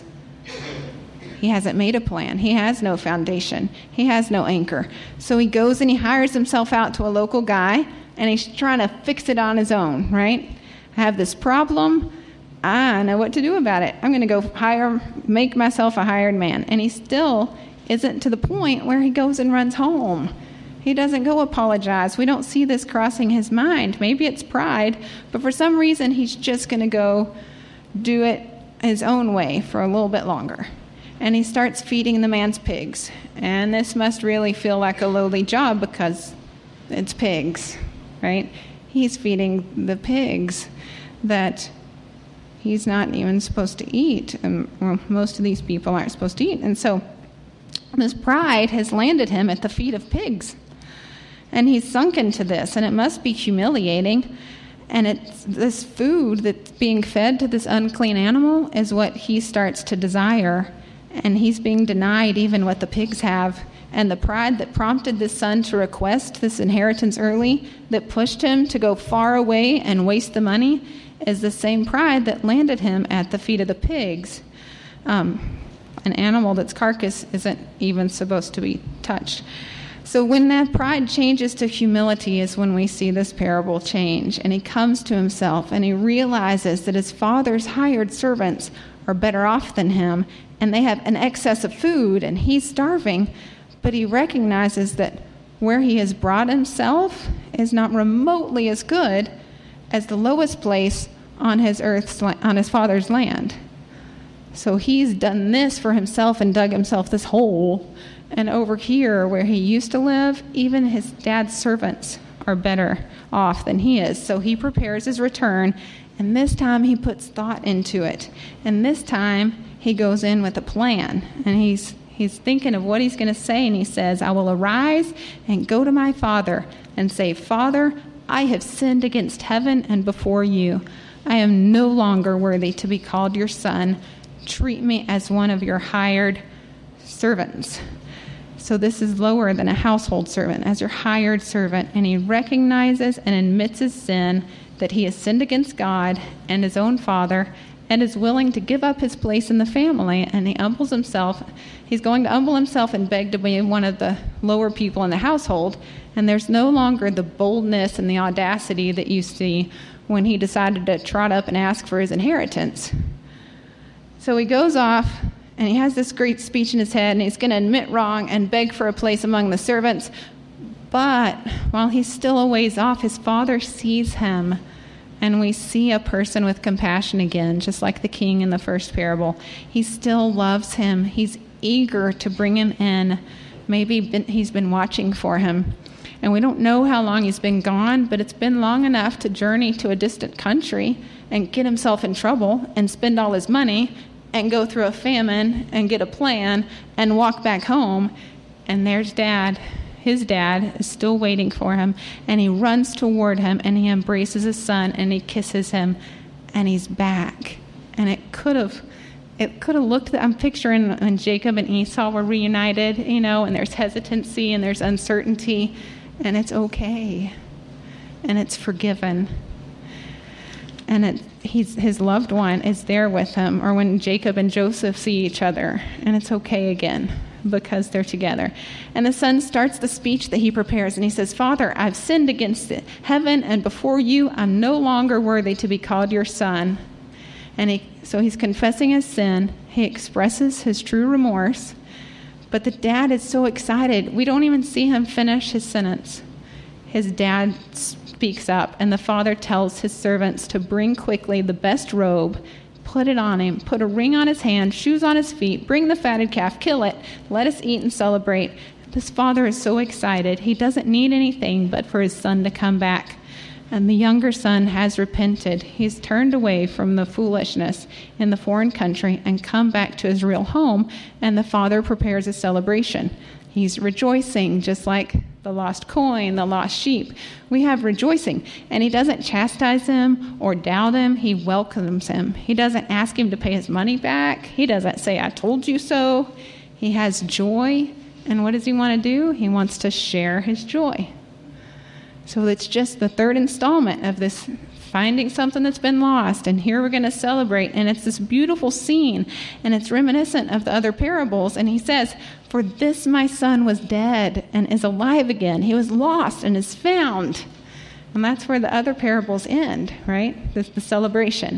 he hasn't made a plan. He has no foundation. He has no anchor. So he goes and he hires himself out to a local guy, and he's trying to fix it on his own, right? I have this problem. I know what to do about it. I'm going to go make myself a hired man. And he still isn't to the point where he goes and runs home. He doesn't go apologize. We don't see this crossing his mind. Maybe it's pride, but for some reason he's just going to go do it his own way for a little bit longer. And he starts feeding the man's pigs. And this must really feel like a lowly job because it's pigs, right? He's feeding the pigs that he's not even supposed to eat. And well, most of these people aren't supposed to eat. And so this pride has landed him at the feet of pigs. And he's sunk into this, and it must be humiliating. And it's this food that's being fed to this unclean animal is what he starts to desire. And he's being denied even what the pigs have. And the pride that prompted this son to request this inheritance early, that pushed him to go far away and waste the money, is the same pride that landed him at the feet of the pigs. An animal that's carcass isn't even supposed to be touched. So when that pride changes to humility is when we see this parable change. And he comes to himself and he realizes that his father's hired servants are better off than him, and they have an excess of food, and he's starving. But he recognizes that where he has brought himself is not remotely as good as the lowest place on his father's land. So he's done this for himself and dug himself this hole, And over here, where he used to live, even his dad's servants are better off than he is. So he prepares his return, and this time he puts thought into it. And this time he goes in with a plan, and he's thinking of what he's going to say, and he says, I will arise and go to my father and say, Father, I have sinned against heaven and before you. I am no longer worthy to be called your son. Treat me as one of your hired servants. So this is lower than a household servant, as your hired servant. And he recognizes and admits his sin, that he has sinned against God and his own father, and is willing to give up his place in the family. And he humbles himself. He's going to humble himself and beg to be one of the lower people in the household. And there's no longer the boldness and the audacity that you see when he decided to trot up and ask for his inheritance. So he goes off, and he has this great speech in his head, and he's going to admit wrong and beg for a place among the servants. But while he's still a ways off, his father sees him, and we see a person with compassion again, just like the king in the first parable. He still loves him. He's eager to bring him in. Maybe he's been watching for him. And we don't know how long he's been gone, but it's been long enough to journey to a distant country and get himself in trouble and spend all his money and go through a famine and get a plan and walk back home. And there's Dad. His dad is still waiting for him, and he runs toward him, and he embraces his son, and he kisses him, and he's back. And it could have looked, I'm picturing when Jacob and Esau were reunited, and there's hesitancy and there's uncertainty, and it's okay, and it's forgiven. And his loved one is there with him, or when Jacob and Joseph see each other, and it's okay again because they're together. And the son starts the speech that he prepares, and he says, Father, I've sinned against heaven and before you. I'm no longer worthy to be called your son. And so he's confessing his sin. He expresses his true remorse. But the dad is so excited. We don't even see him finish his sentence. His dad speaks up, and the father tells his servants to bring quickly the best robe, put it on him, put a ring on his hand, shoes on his feet, bring the fatted calf, kill it, let us eat and celebrate. This father is so excited. He doesn't need anything but for his son to come back. And the younger son has repented. He's turned away from the foolishness in the foreign country and come back to his real home, and the father prepares a celebration. He's rejoicing, just like the lost coin, the lost sheep. We have rejoicing. And he doesn't chastise him or doubt him. He welcomes him. He doesn't ask him to pay his money back. He doesn't say, I told you so. He has joy. And what does he want to do? He wants to share his joy. So it's just the third installment of this finding something that's been lost, and here we're going to celebrate. And it's this beautiful scene, and it's reminiscent of the other parables. And he says, for this my son was dead and is alive again. He was lost and is found. And that's where the other parables end, right? The celebration.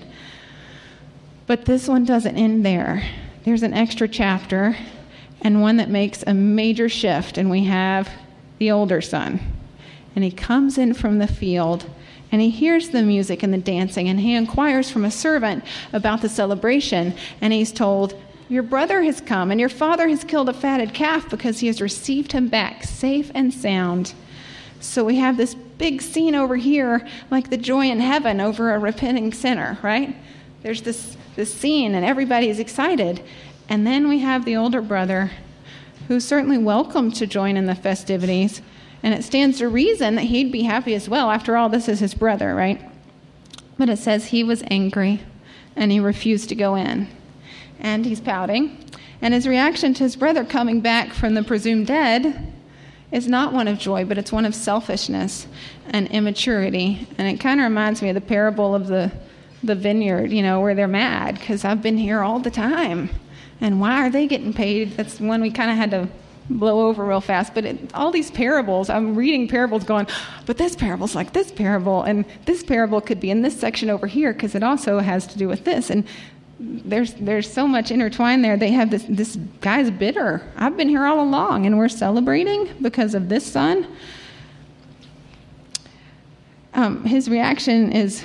But this one doesn't end there. There's an extra chapter, and one that makes a major shift. And we have the older son. And he comes in from the field, and he hears the music and the dancing, and he inquires from a servant about the celebration. And he's told, your brother has come, and your father has killed a fatted calf because he has received him back safe and sound. So we have this big scene over here, like the joy in heaven over a repenting sinner, right? There's this scene, and everybody is excited. And then we have the older brother, who's certainly welcome to join in the festivities. And it stands to reason that he'd be happy as well. After all, this is his brother, right? But it says he was angry, and he refused to go in. And he's pouting. And his reaction to his brother coming back from the presumed dead is not one of joy, but it's one of selfishness and immaturity. And it kind of reminds me of the parable of the vineyard, where they're mad because I've been here all the time. And why are they getting paid? That's one we kind of had to blow over real fast. But all these parables, I'm reading parables going, but this parable's like this parable, and this parable could be in this section over here because it also has to do with this. And there's so much intertwined there. They have this guy's bitter. I've been here all along, and we're celebrating because of this son. His reaction is,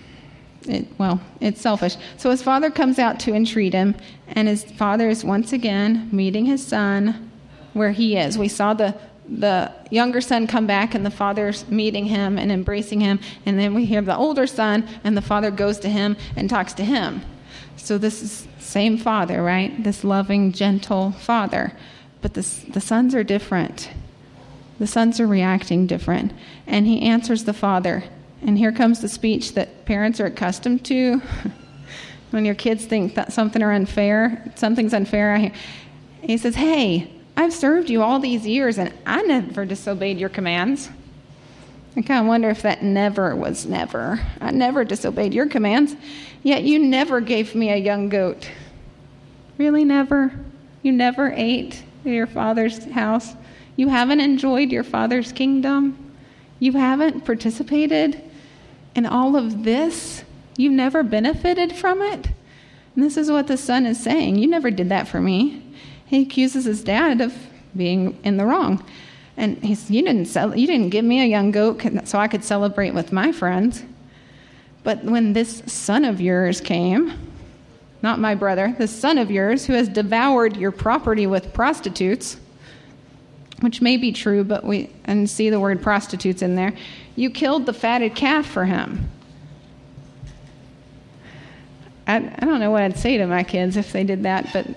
it's selfish. So his father comes out to entreat him, and his father is once again meeting his son where he is. We saw the younger son come back and the father's meeting him and embracing him. And then we hear the older son and the father goes to him and talks to him. So this is same father, right? This loving, gentle father. But the sons are different. The sons are reacting different. And he answers the father. And here comes the speech that parents are accustomed to. When your kids think that something's unfair, he says, hey, I've served you all these years and I never disobeyed your commands. I kind of wonder if that never was never. I never disobeyed your commands, yet you never gave me a young goat. Really never? You never ate at your father's house? You haven't enjoyed your father's kingdom? You haven't participated in all of this? You've never benefited from it? And this is what the son is saying. You never did that for me. He accuses his dad of being in the wrong. And he says, you didn't give me a young goat so I could celebrate with my friends. But when this son of yours came, not my brother, this son of yours who has devoured your property with prostitutes, which may be true, but and see the word prostitutes in there, you killed the fatted calf for him. I don't know what I'd say to my kids if they did that, but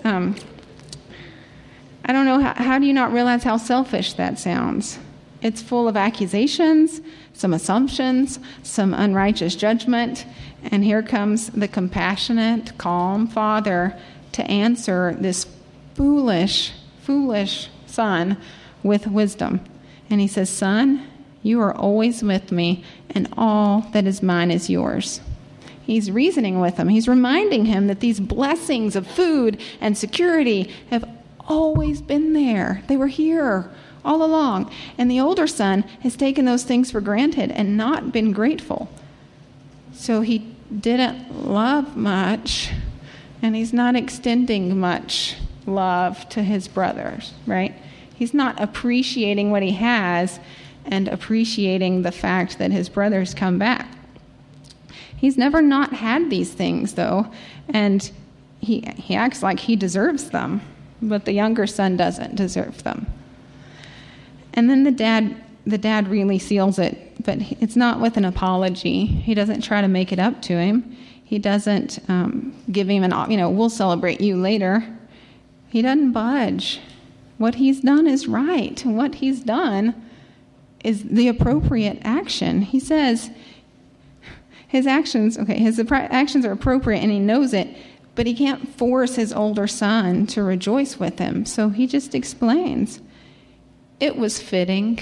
I don't know, how do you not realize how selfish that sounds? It's full of accusations, some assumptions, some unrighteous judgment, and here comes the compassionate, calm father to answer this foolish son with wisdom. And he says, son, you are always with me, and all that is mine is yours. He's reasoning with him. He's reminding him that these blessings of food and security have always been there. They were here all along. And the older son has taken those things for granted and not been grateful. So he didn't love much, and he's not extending much love to his brothers, right? He's not appreciating what he has and appreciating the fact that his brothers come back. He's never not had these things, though, and he acts like he deserves them, but the younger son doesn't deserve them. And then the dad really seals it, but it's not with an apology. He doesn't try to make it up to him. He doesn't give him we'll celebrate you later. He doesn't budge. What he's done is right. And what he's done is the appropriate action. He says his actions are appropriate and he knows it, but he can't force his older son to rejoice with him. So he just explains. It was fitting.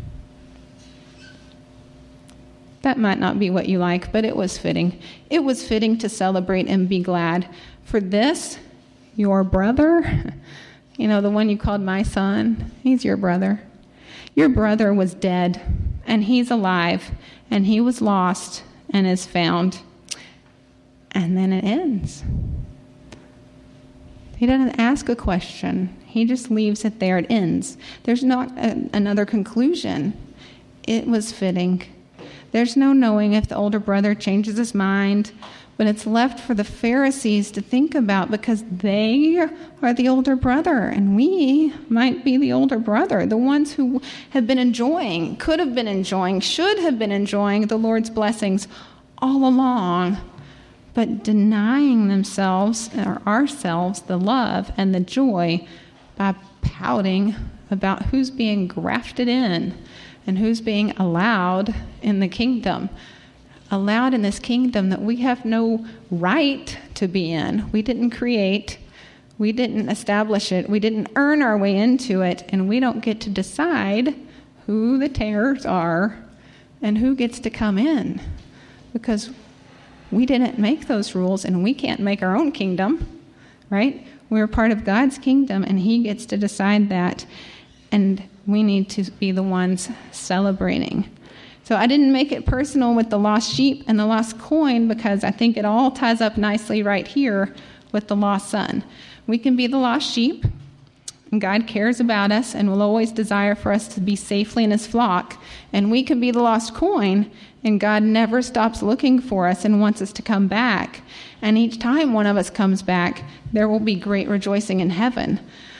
That might not be what you like, but it was fitting. It was fitting to celebrate and be glad. For this, your brother, the one you called my son, he's your brother. Your brother was dead, and he's alive, and he was lost and is found. And then it ends. He doesn't ask a question. He just leaves it there. It ends. There's not another conclusion. It was fitting. There's no knowing if the older brother changes his mind, but it's left for the Pharisees to think about because they are the older brother, and we might be the older brother, the ones who have been enjoying, could have been enjoying, should have been enjoying the Lord's blessings all along, but denying themselves or ourselves the love and the joy by pouting about who's being grafted in and who's being allowed in the kingdom. Allowed in this kingdom that we have no right to be in. We didn't create. We didn't establish it. We didn't earn our way into it. And we don't get to decide who the tares are and who gets to come in. Because we didn't make those rules and we can't make our own kingdom, right? We're part of God's kingdom and he gets to decide that. And we need to be the ones celebrating. So I didn't make it personal with the lost sheep and the lost coin because I think it all ties up nicely right here with the lost son. We can be the lost sheep, and God cares about us and will always desire for us to be safely in his flock. And we can be the lost coin, and God never stops looking for us and wants us to come back. And each time one of us comes back, there will be great rejoicing in heaven.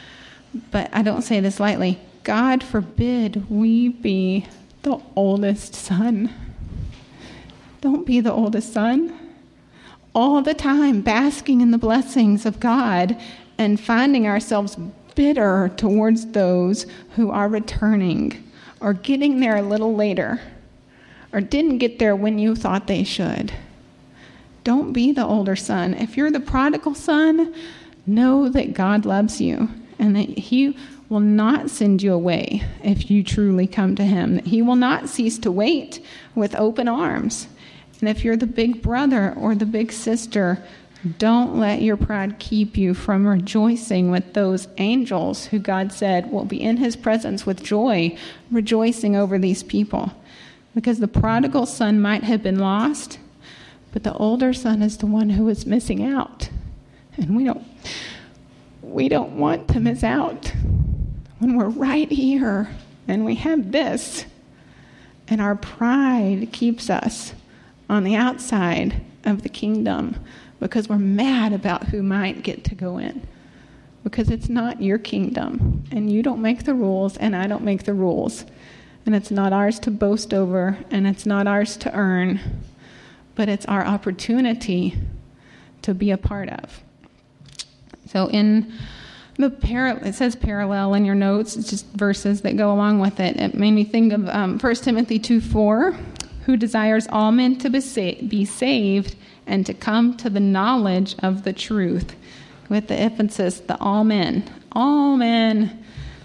But I don't say this lightly. God forbid we be the oldest son. Don't be the oldest son. All the time basking in the blessings of God and finding ourselves bitter towards those who are returning or getting there a little later or didn't get there when you thought they should. Don't be the older son. If you're the prodigal son, know that God loves you and that he will not send you away if you truly come to him. That he will not cease to wait with open arms. And if you're the big brother or the big sister, don't let your pride keep you from rejoicing with those angels who God said will be in his presence with joy, rejoicing over these people. Because the prodigal son might have been lost, but the older son is the one who is missing out. And we don't want to miss out when we're right here and we have this. And our pride keeps us on the outside of the kingdom because we're mad about who might get to go in. Because it's not your kingdom. And you don't make the rules and I don't make the rules. And it's not ours to boast over and it's not ours to earn. But it's our opportunity to be a part of. So in it says parallel in your notes. It's just verses that go along with it. It made me think of 1 Timothy 2:4, who desires all men to be saved and to come to the knowledge of the truth. With the emphasis, the all men. All men.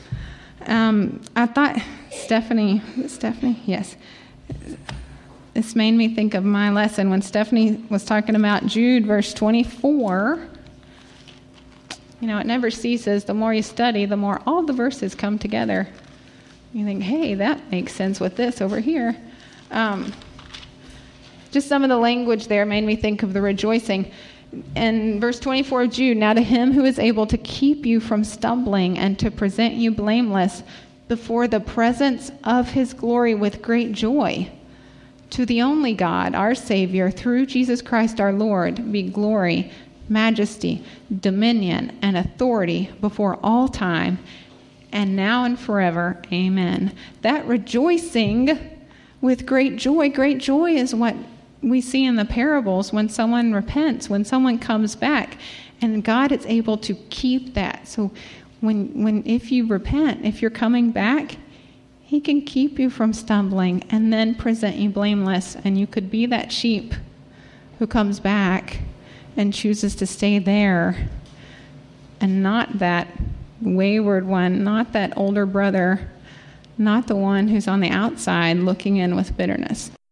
I thought, Stephanie, yes. This made me think of my lesson when Stephanie was talking about Jude, verse 24. You know, it never ceases. The more you study, the more all the verses come together. You think, hey, that makes sense with this over here. Just some of the language there made me think of the rejoicing. In verse 24 of Jude, now to him who is able to keep you from stumbling and to present you blameless before the presence of his glory with great joy. To the only God, our Savior, through Jesus Christ our Lord, be glory, majesty, dominion, and authority before all time, and now and forever. Amen. That rejoicing with great joy is what we see in the parables when someone repents, when someone comes back, and God is able to keep that. So if you repent, if you're coming back, he can keep you from stumbling and then present you blameless, and you could be that sheep who comes back and chooses to stay there and not that wayward one, not that older brother, not the one who's on the outside looking in with bitterness.